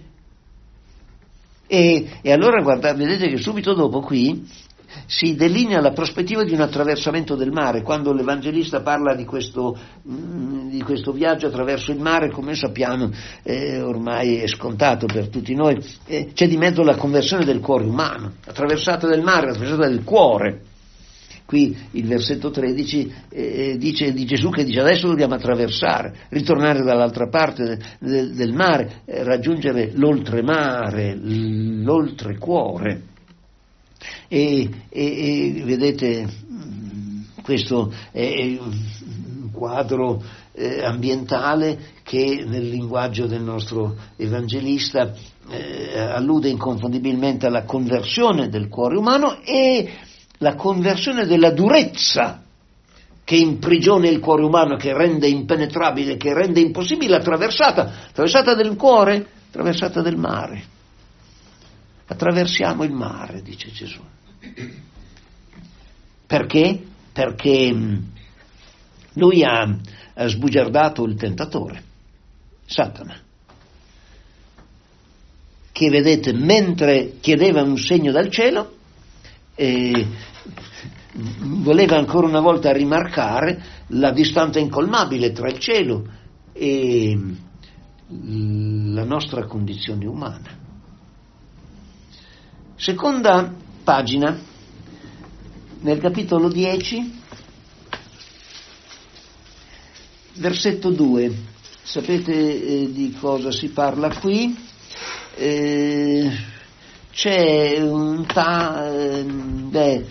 E, e allora guardate, vedete che subito dopo qui si delinea la prospettiva di un attraversamento del mare. Quando l'Evangelista parla di questo, mh, di questo viaggio attraverso il mare, come sappiamo, eh, ormai è scontato per tutti noi, eh, c'è di mezzo la conversione del cuore umano, attraversata del mare, attraversata del cuore. Qui il versetto tredici eh, dice di Gesù che dice: adesso dobbiamo attraversare, ritornare dall'altra parte de, de, del mare, eh, raggiungere l'oltremare, l'oltrecuore. E, e, e vedete, questo è un quadro eh, ambientale che nel linguaggio del nostro Evangelista eh, allude inconfondibilmente alla conversione del cuore umano e la conversione della durezza che imprigiona il cuore umano, che rende impenetrabile, che rende impossibile la traversata, traversata del cuore, traversata del mare. Attraversiamo il mare, dice Gesù. Perché? Perché lui ha, ha sbugiardato il tentatore, Satana, che vedete, mentre chiedeva un segno dal cielo, eh, voleva ancora una volta rimarcare la distanza incolmabile tra il cielo e la nostra condizione umana. Seconda pagina, nel capitolo dieci, versetto due. Sapete eh, di cosa si parla qui? Eh, c'è un ta... Eh, beh,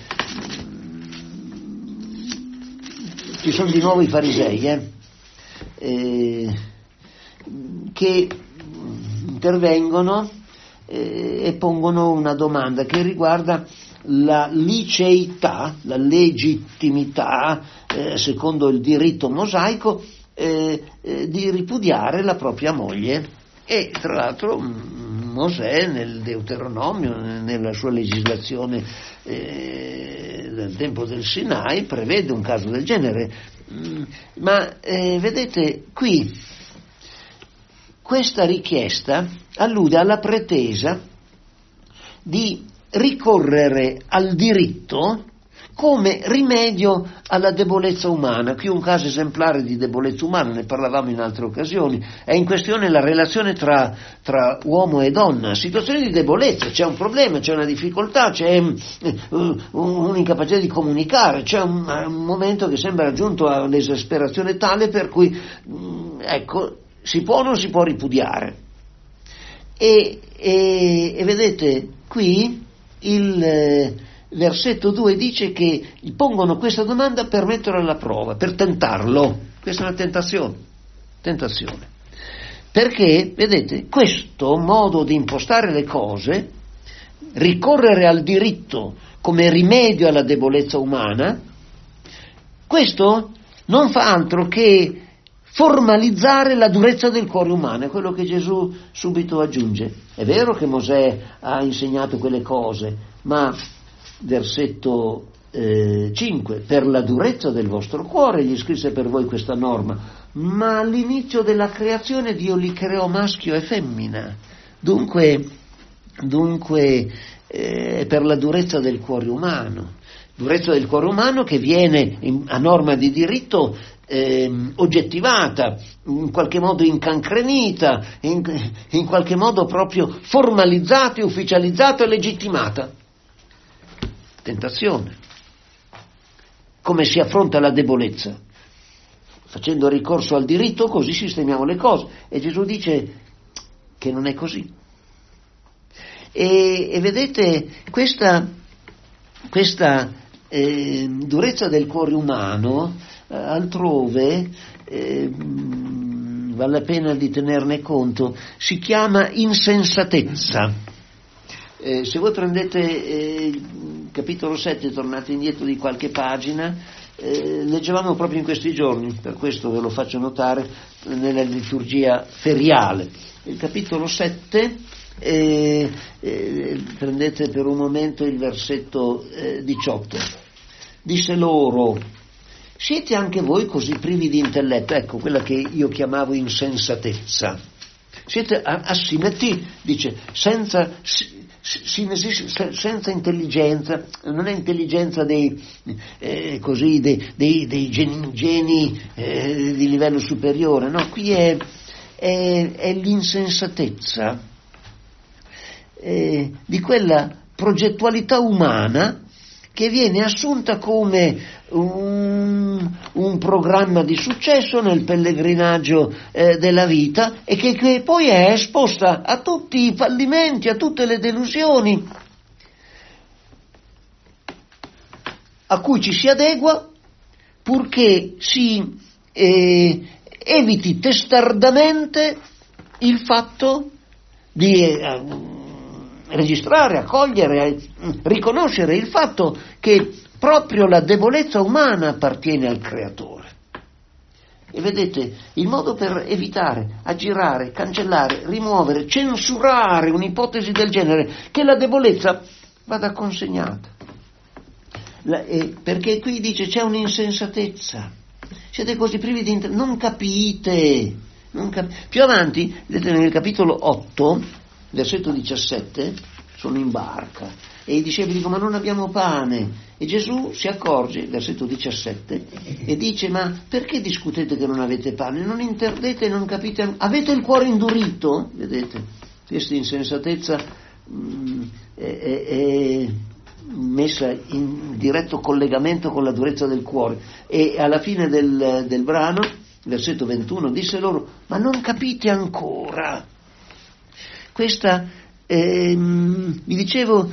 ci sono di nuovo i farisei, eh, eh, che intervengono e pongono una domanda che riguarda la liceità, la legittimità, eh, secondo il diritto mosaico, eh, eh, di ripudiare la propria moglie. E tra l'altro Mosè nel Deuteronomio, nella sua legislazione eh, del tempo del Sinai, prevede un caso del genere. Ma eh, vedete qui, questa richiesta allude alla pretesa di ricorrere al diritto come rimedio alla debolezza umana. Qui un caso esemplare di debolezza umana, ne parlavamo in altre occasioni, è in questione la relazione tra, tra uomo e donna, situazione di debolezza, c'è un problema, c'è una difficoltà, c'è uh, un'incapacità di comunicare, c'è un, un momento che sembra giunto all'esasperazione tale per cui, um, ecco, si può o non si può ripudiare. E, e, e vedete, qui il eh, versetto due dice che gli pongono questa domanda per metterlo alla prova, per tentarlo. Questa è una tentazione, tentazione. Perché, vedete, questo modo di impostare le cose, ricorrere al diritto come rimedio alla debolezza umana, questo non fa altro che formalizzare la durezza del cuore umano, è quello che Gesù subito aggiunge. È vero che Mosè ha insegnato quelle cose, ma versetto eh, cinque, per la durezza del vostro cuore gli scrisse per voi questa norma, ma all'inizio della creazione Dio li creò maschio e femmina, dunque, dunque eh, per la durezza del cuore umano, durezza del cuore umano che viene in, a norma di diritto eh, oggettivata, in qualche modo incancrenita, in, in qualche modo proprio formalizzata, ufficializzata e legittimata. Tentazione. Come si affronta la debolezza? Facendo ricorso al diritto, così sistemiamo le cose. E Gesù dice che non è così. E, e vedete, questa, questa eh, durezza del cuore umano, eh, altrove, eh, vale la pena di tenerne conto, si chiama insensatezza. Eh, se voi prendete eh, il capitolo sette, tornate indietro di qualche pagina, eh, leggevamo proprio in questi giorni, per questo ve lo faccio notare, nella liturgia feriale. Il capitolo sette, eh, eh, prendete per un momento il versetto eh, diciotto. Disse loro: siete anche voi così privi di intelletto? Ecco, quella che io chiamavo insensatezza. Siete assimeti, dice, senza... senza intelligenza, non è intelligenza dei, eh, così, dei, dei, dei geni, geni eh, di livello superiore, no, qui è, è, è l'insensatezza eh, di quella progettualità umana che viene assunta come un, un programma di successo nel pellegrinaggio eh, della vita e che, che poi è esposta a tutti i fallimenti, a tutte le delusioni, a cui ci si adegua purché si eh, eviti testardamente il fatto di eh, registrare, accogliere, riconoscere il fatto che proprio la debolezza umana appartiene al Creatore. E vedete, il modo per evitare, aggirare, cancellare, rimuovere, censurare un'ipotesi del genere, che la debolezza vada consegnata. La, eh, perché qui dice c'è un'insensatezza, siete così privi di inter- non capite, non cap- più avanti, vedete nel capitolo otto, versetto diciassette, sono in barca e i discepoli dicono: ma non abbiamo pane. E Gesù si accorge, versetto diciassette, e dice: ma perché discutete che non avete pane? Non intendete, non capite, avete il cuore indurito? Vedete, questa insensatezza mh, è, è, è messa in diretto collegamento con la durezza del cuore. E alla fine del, del brano, versetto ventuno, disse loro: ma non capite ancora? Questa, ehm, vi dicevo,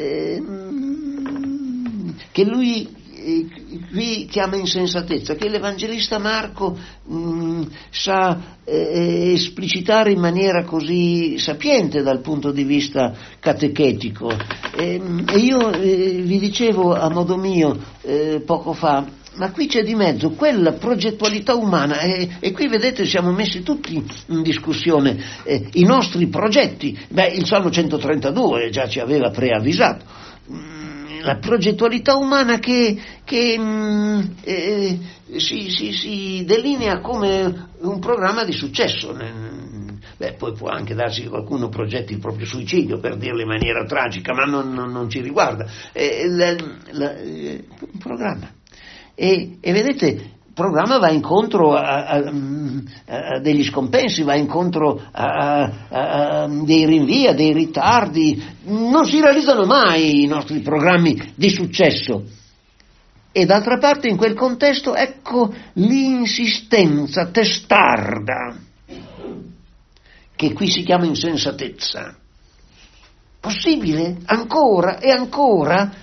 ehm, che lui eh, qui chiama insensatezza, che l'Evangelista Marco mh, sa eh, esplicitare in maniera così sapiente dal punto di vista catechetico. E, e io eh, vi dicevo a modo mio eh, poco fa, ma qui c'è di mezzo quella progettualità umana e, e qui vedete siamo messi tutti in discussione eh, i nostri progetti. Beh, il Salmo centotrentadue già ci aveva preavvisato, mm, la progettualità umana che, che mm, eh, si, si, si delinea come un programma di successo. Beh, poi può anche darsi che qualcuno progetti il proprio suicidio, per dirlo in maniera tragica, ma non, non, non ci riguarda. Eh, la, la, eh, un programma. E, e vedete, il programma va incontro a, a, a degli scompensi, va incontro a, a, a dei rinvii, a dei ritardi. Non si realizzano mai i nostri programmi di successo. E d'altra parte, in quel contesto, ecco l'insistenza testarda, che qui si chiama insensatezza. Possibile? Ancora e ancora?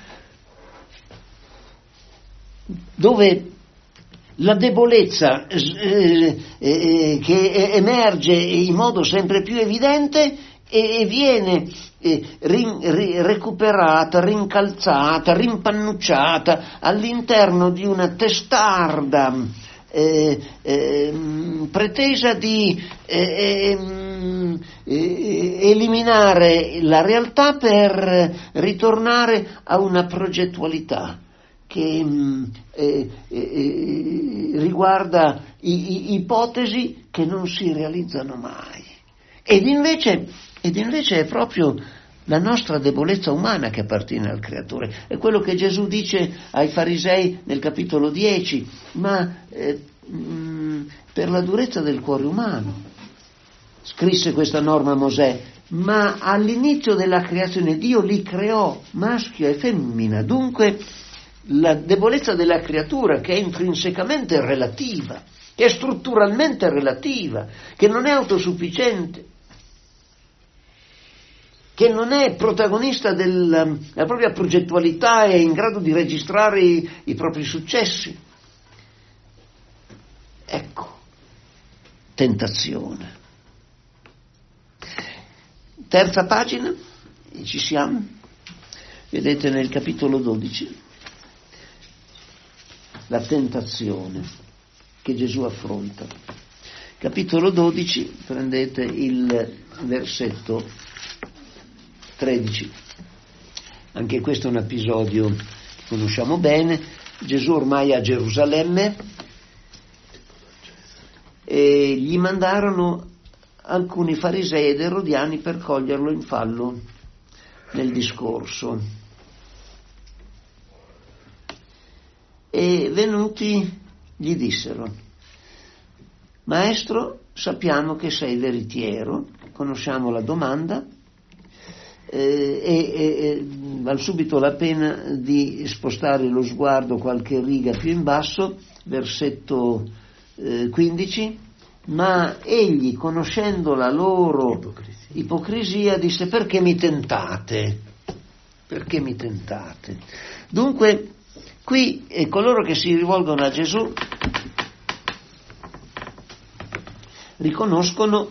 Dove la debolezza eh, eh, che emerge in modo sempre più evidente e viene eh, rin, ri, recuperata, rincalzata, rimpannucciata all'interno di una testarda eh, eh, pretesa di eh, eh, eliminare la realtà per ritornare a una progettualità che eh, eh, riguarda i, i, ipotesi che non si realizzano mai. Ed invece, ed invece è proprio la nostra debolezza umana che appartiene al Creatore. È quello che Gesù dice ai farisei nel capitolo dieci, ma eh, mh, per la durezza del cuore umano scrisse questa norma Mosè, ma all'inizio della creazione Dio li creò maschio e femmina. Dunque la debolezza della creatura, che è intrinsecamente relativa, che è strutturalmente relativa, che non è autosufficiente, che non è protagonista della, della propria progettualità e in grado di registrare i, i propri successi. Ecco, tentazione. Terza pagina, e ci siamo, vedete nel capitolo dodici, la tentazione che Gesù affronta. Capitolo dodici, prendete il versetto tredici. Anche questo è un episodio che conosciamo bene. Gesù ormai a Gerusalemme, e gli mandarono alcuni farisei ed erodiani per coglierlo in fallo nel discorso. E venuti gli dissero: Maestro, sappiamo che sei veritiero, conosciamo la domanda, eh, e, e val subito la pena di spostare lo sguardo qualche riga più in basso, versetto eh, quindici. Ma egli, conoscendo la loro ipocrisia. ipocrisia, disse: perché mi tentate? Perché mi tentate? Dunque, qui eh, coloro che si rivolgono a Gesù riconoscono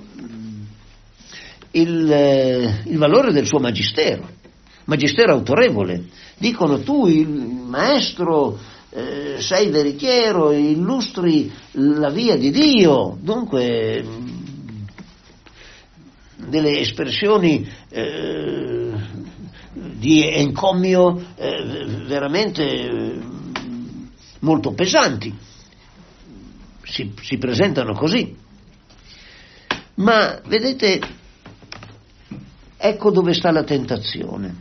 il, eh, il valore del suo magistero, magistero autorevole. Dicono: tu, il maestro, Eh, sei veritiero, illustri la via di Dio. Dunque delle espressioni eh, di encomio eh, veramente eh, molto pesanti, si, si presentano così. Ma vedete, ecco dove sta la tentazione.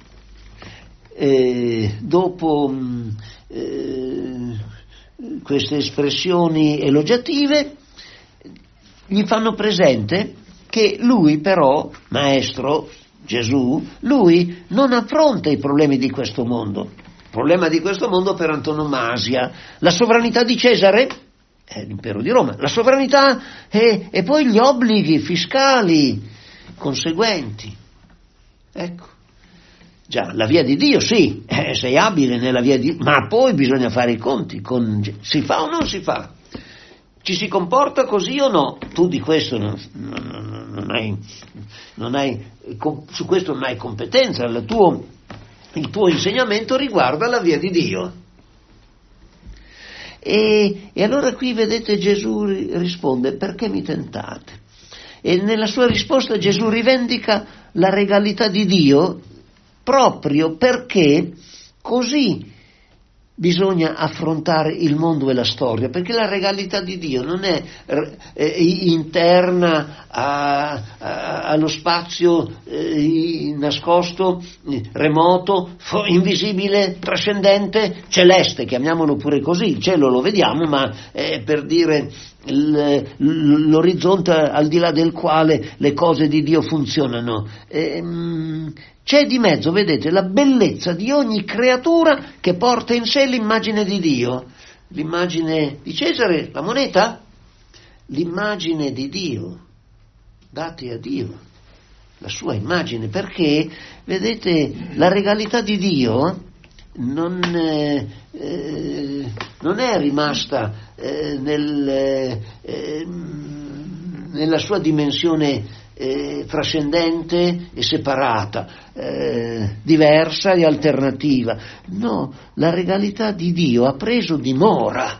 Eh, dopo Eh, queste espressioni elogiative gli fanno presente che lui però, maestro Gesù, lui non affronta i problemi di questo mondo. Il problema di questo mondo per antonomasia, la sovranità di Cesare è l'impero di Roma, la sovranità e, e poi gli obblighi fiscali conseguenti. Ecco. Già, la via di Dio, sì, eh, sei abile nella via di Dio, ma poi bisogna fare i conti con, si fa o non si fa? Ci si comporta così o no? Tu di questo non, non, non hai, non hai, su questo non hai competenza, il tuo, il tuo insegnamento riguarda la via di Dio. E, e allora qui vedete Gesù risponde: perché mi tentate? E nella sua risposta Gesù rivendica la regalità di Dio, proprio perché così bisogna affrontare il mondo e la storia, perché la regalità di Dio non è eh, interna a, a, allo spazio eh, nascosto, remoto, invisibile, trascendente, celeste, chiamiamolo pure così. Il cielo lo vediamo, ma è per dire l'orizzonte al di là del quale le cose di Dio funzionano. Ehm, C'è di mezzo, vedete, la bellezza di ogni creatura che porta in sé l'immagine di Dio. L'immagine di Cesare, la moneta, l'immagine di Dio, date a Dio, la sua immagine, perché, vedete, la regalità di Dio non, eh, eh, non è rimasta eh, nel, eh, nella sua dimensione Eh, trascendente e separata, eh, diversa e alternativa. No, la regalità di Dio ha preso dimora.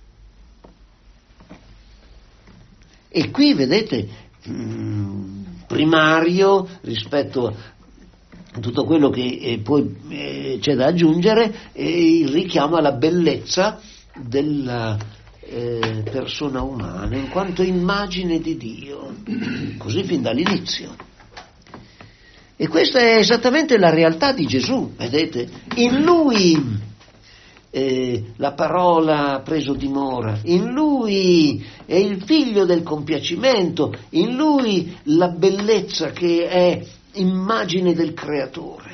E qui vedete, mh, primario rispetto tutto quello che eh, poi eh, c'è da aggiungere è il richiamo alla bellezza della eh, persona umana in quanto immagine di Dio, così fin dall'inizio. E questa è esattamente la realtà di Gesù, vedete? In Lui eh, la parola ha preso dimora, in Lui è il figlio del compiacimento, in Lui la bellezza che è immagine del Creatore.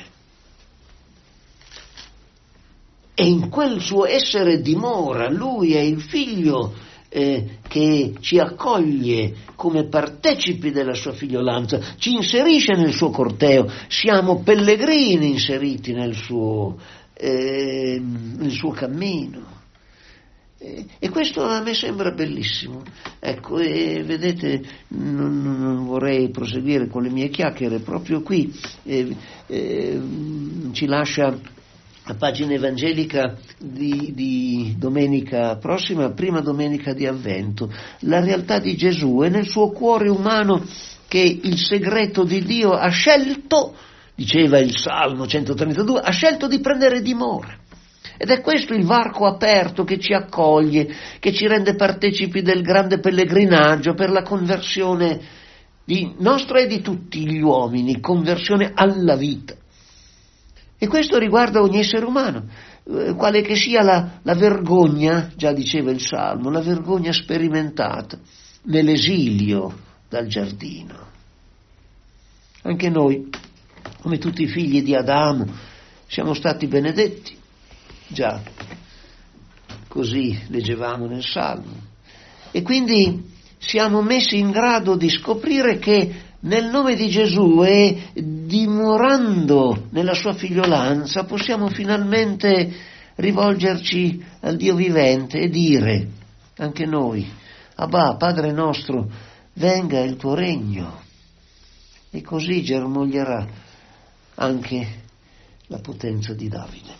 E in quel suo essere dimora, Lui è il figlio eh, che ci accoglie come partecipi della sua figliolanza, ci inserisce nel suo corteo, siamo pellegrini inseriti nel suo, eh, nel suo cammino. E questo a me sembra bellissimo. Ecco, e vedete, non, non vorrei proseguire con le mie chiacchiere, proprio qui eh, eh, ci lascia la pagina evangelica di, di domenica prossima, prima domenica di Avvento, la realtà di Gesù e nel suo cuore umano che il segreto di Dio ha scelto, diceva il Salmo centotrentadue, ha scelto di prendere dimora. Ed è questo il varco aperto che ci accoglie, che ci rende partecipi del grande pellegrinaggio per la conversione di nostra e di tutti gli uomini, conversione alla vita. E questo riguarda ogni essere umano, eh, quale che sia la, la vergogna, già diceva il Salmo, la vergogna sperimentata nell'esilio dal giardino. Anche noi, come tutti i figli di Adamo, siamo stati benedetti. Già, così leggevamo nel Salmo. E quindi siamo messi in grado di scoprire che nel nome di Gesù e dimorando nella sua figliolanza possiamo finalmente rivolgerci al Dio vivente e dire, anche noi, Abba, Padre nostro, venga il tuo regno. E così germoglierà anche la potenza di Davide.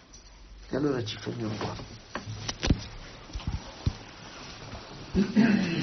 E allora ci fermiamo qua.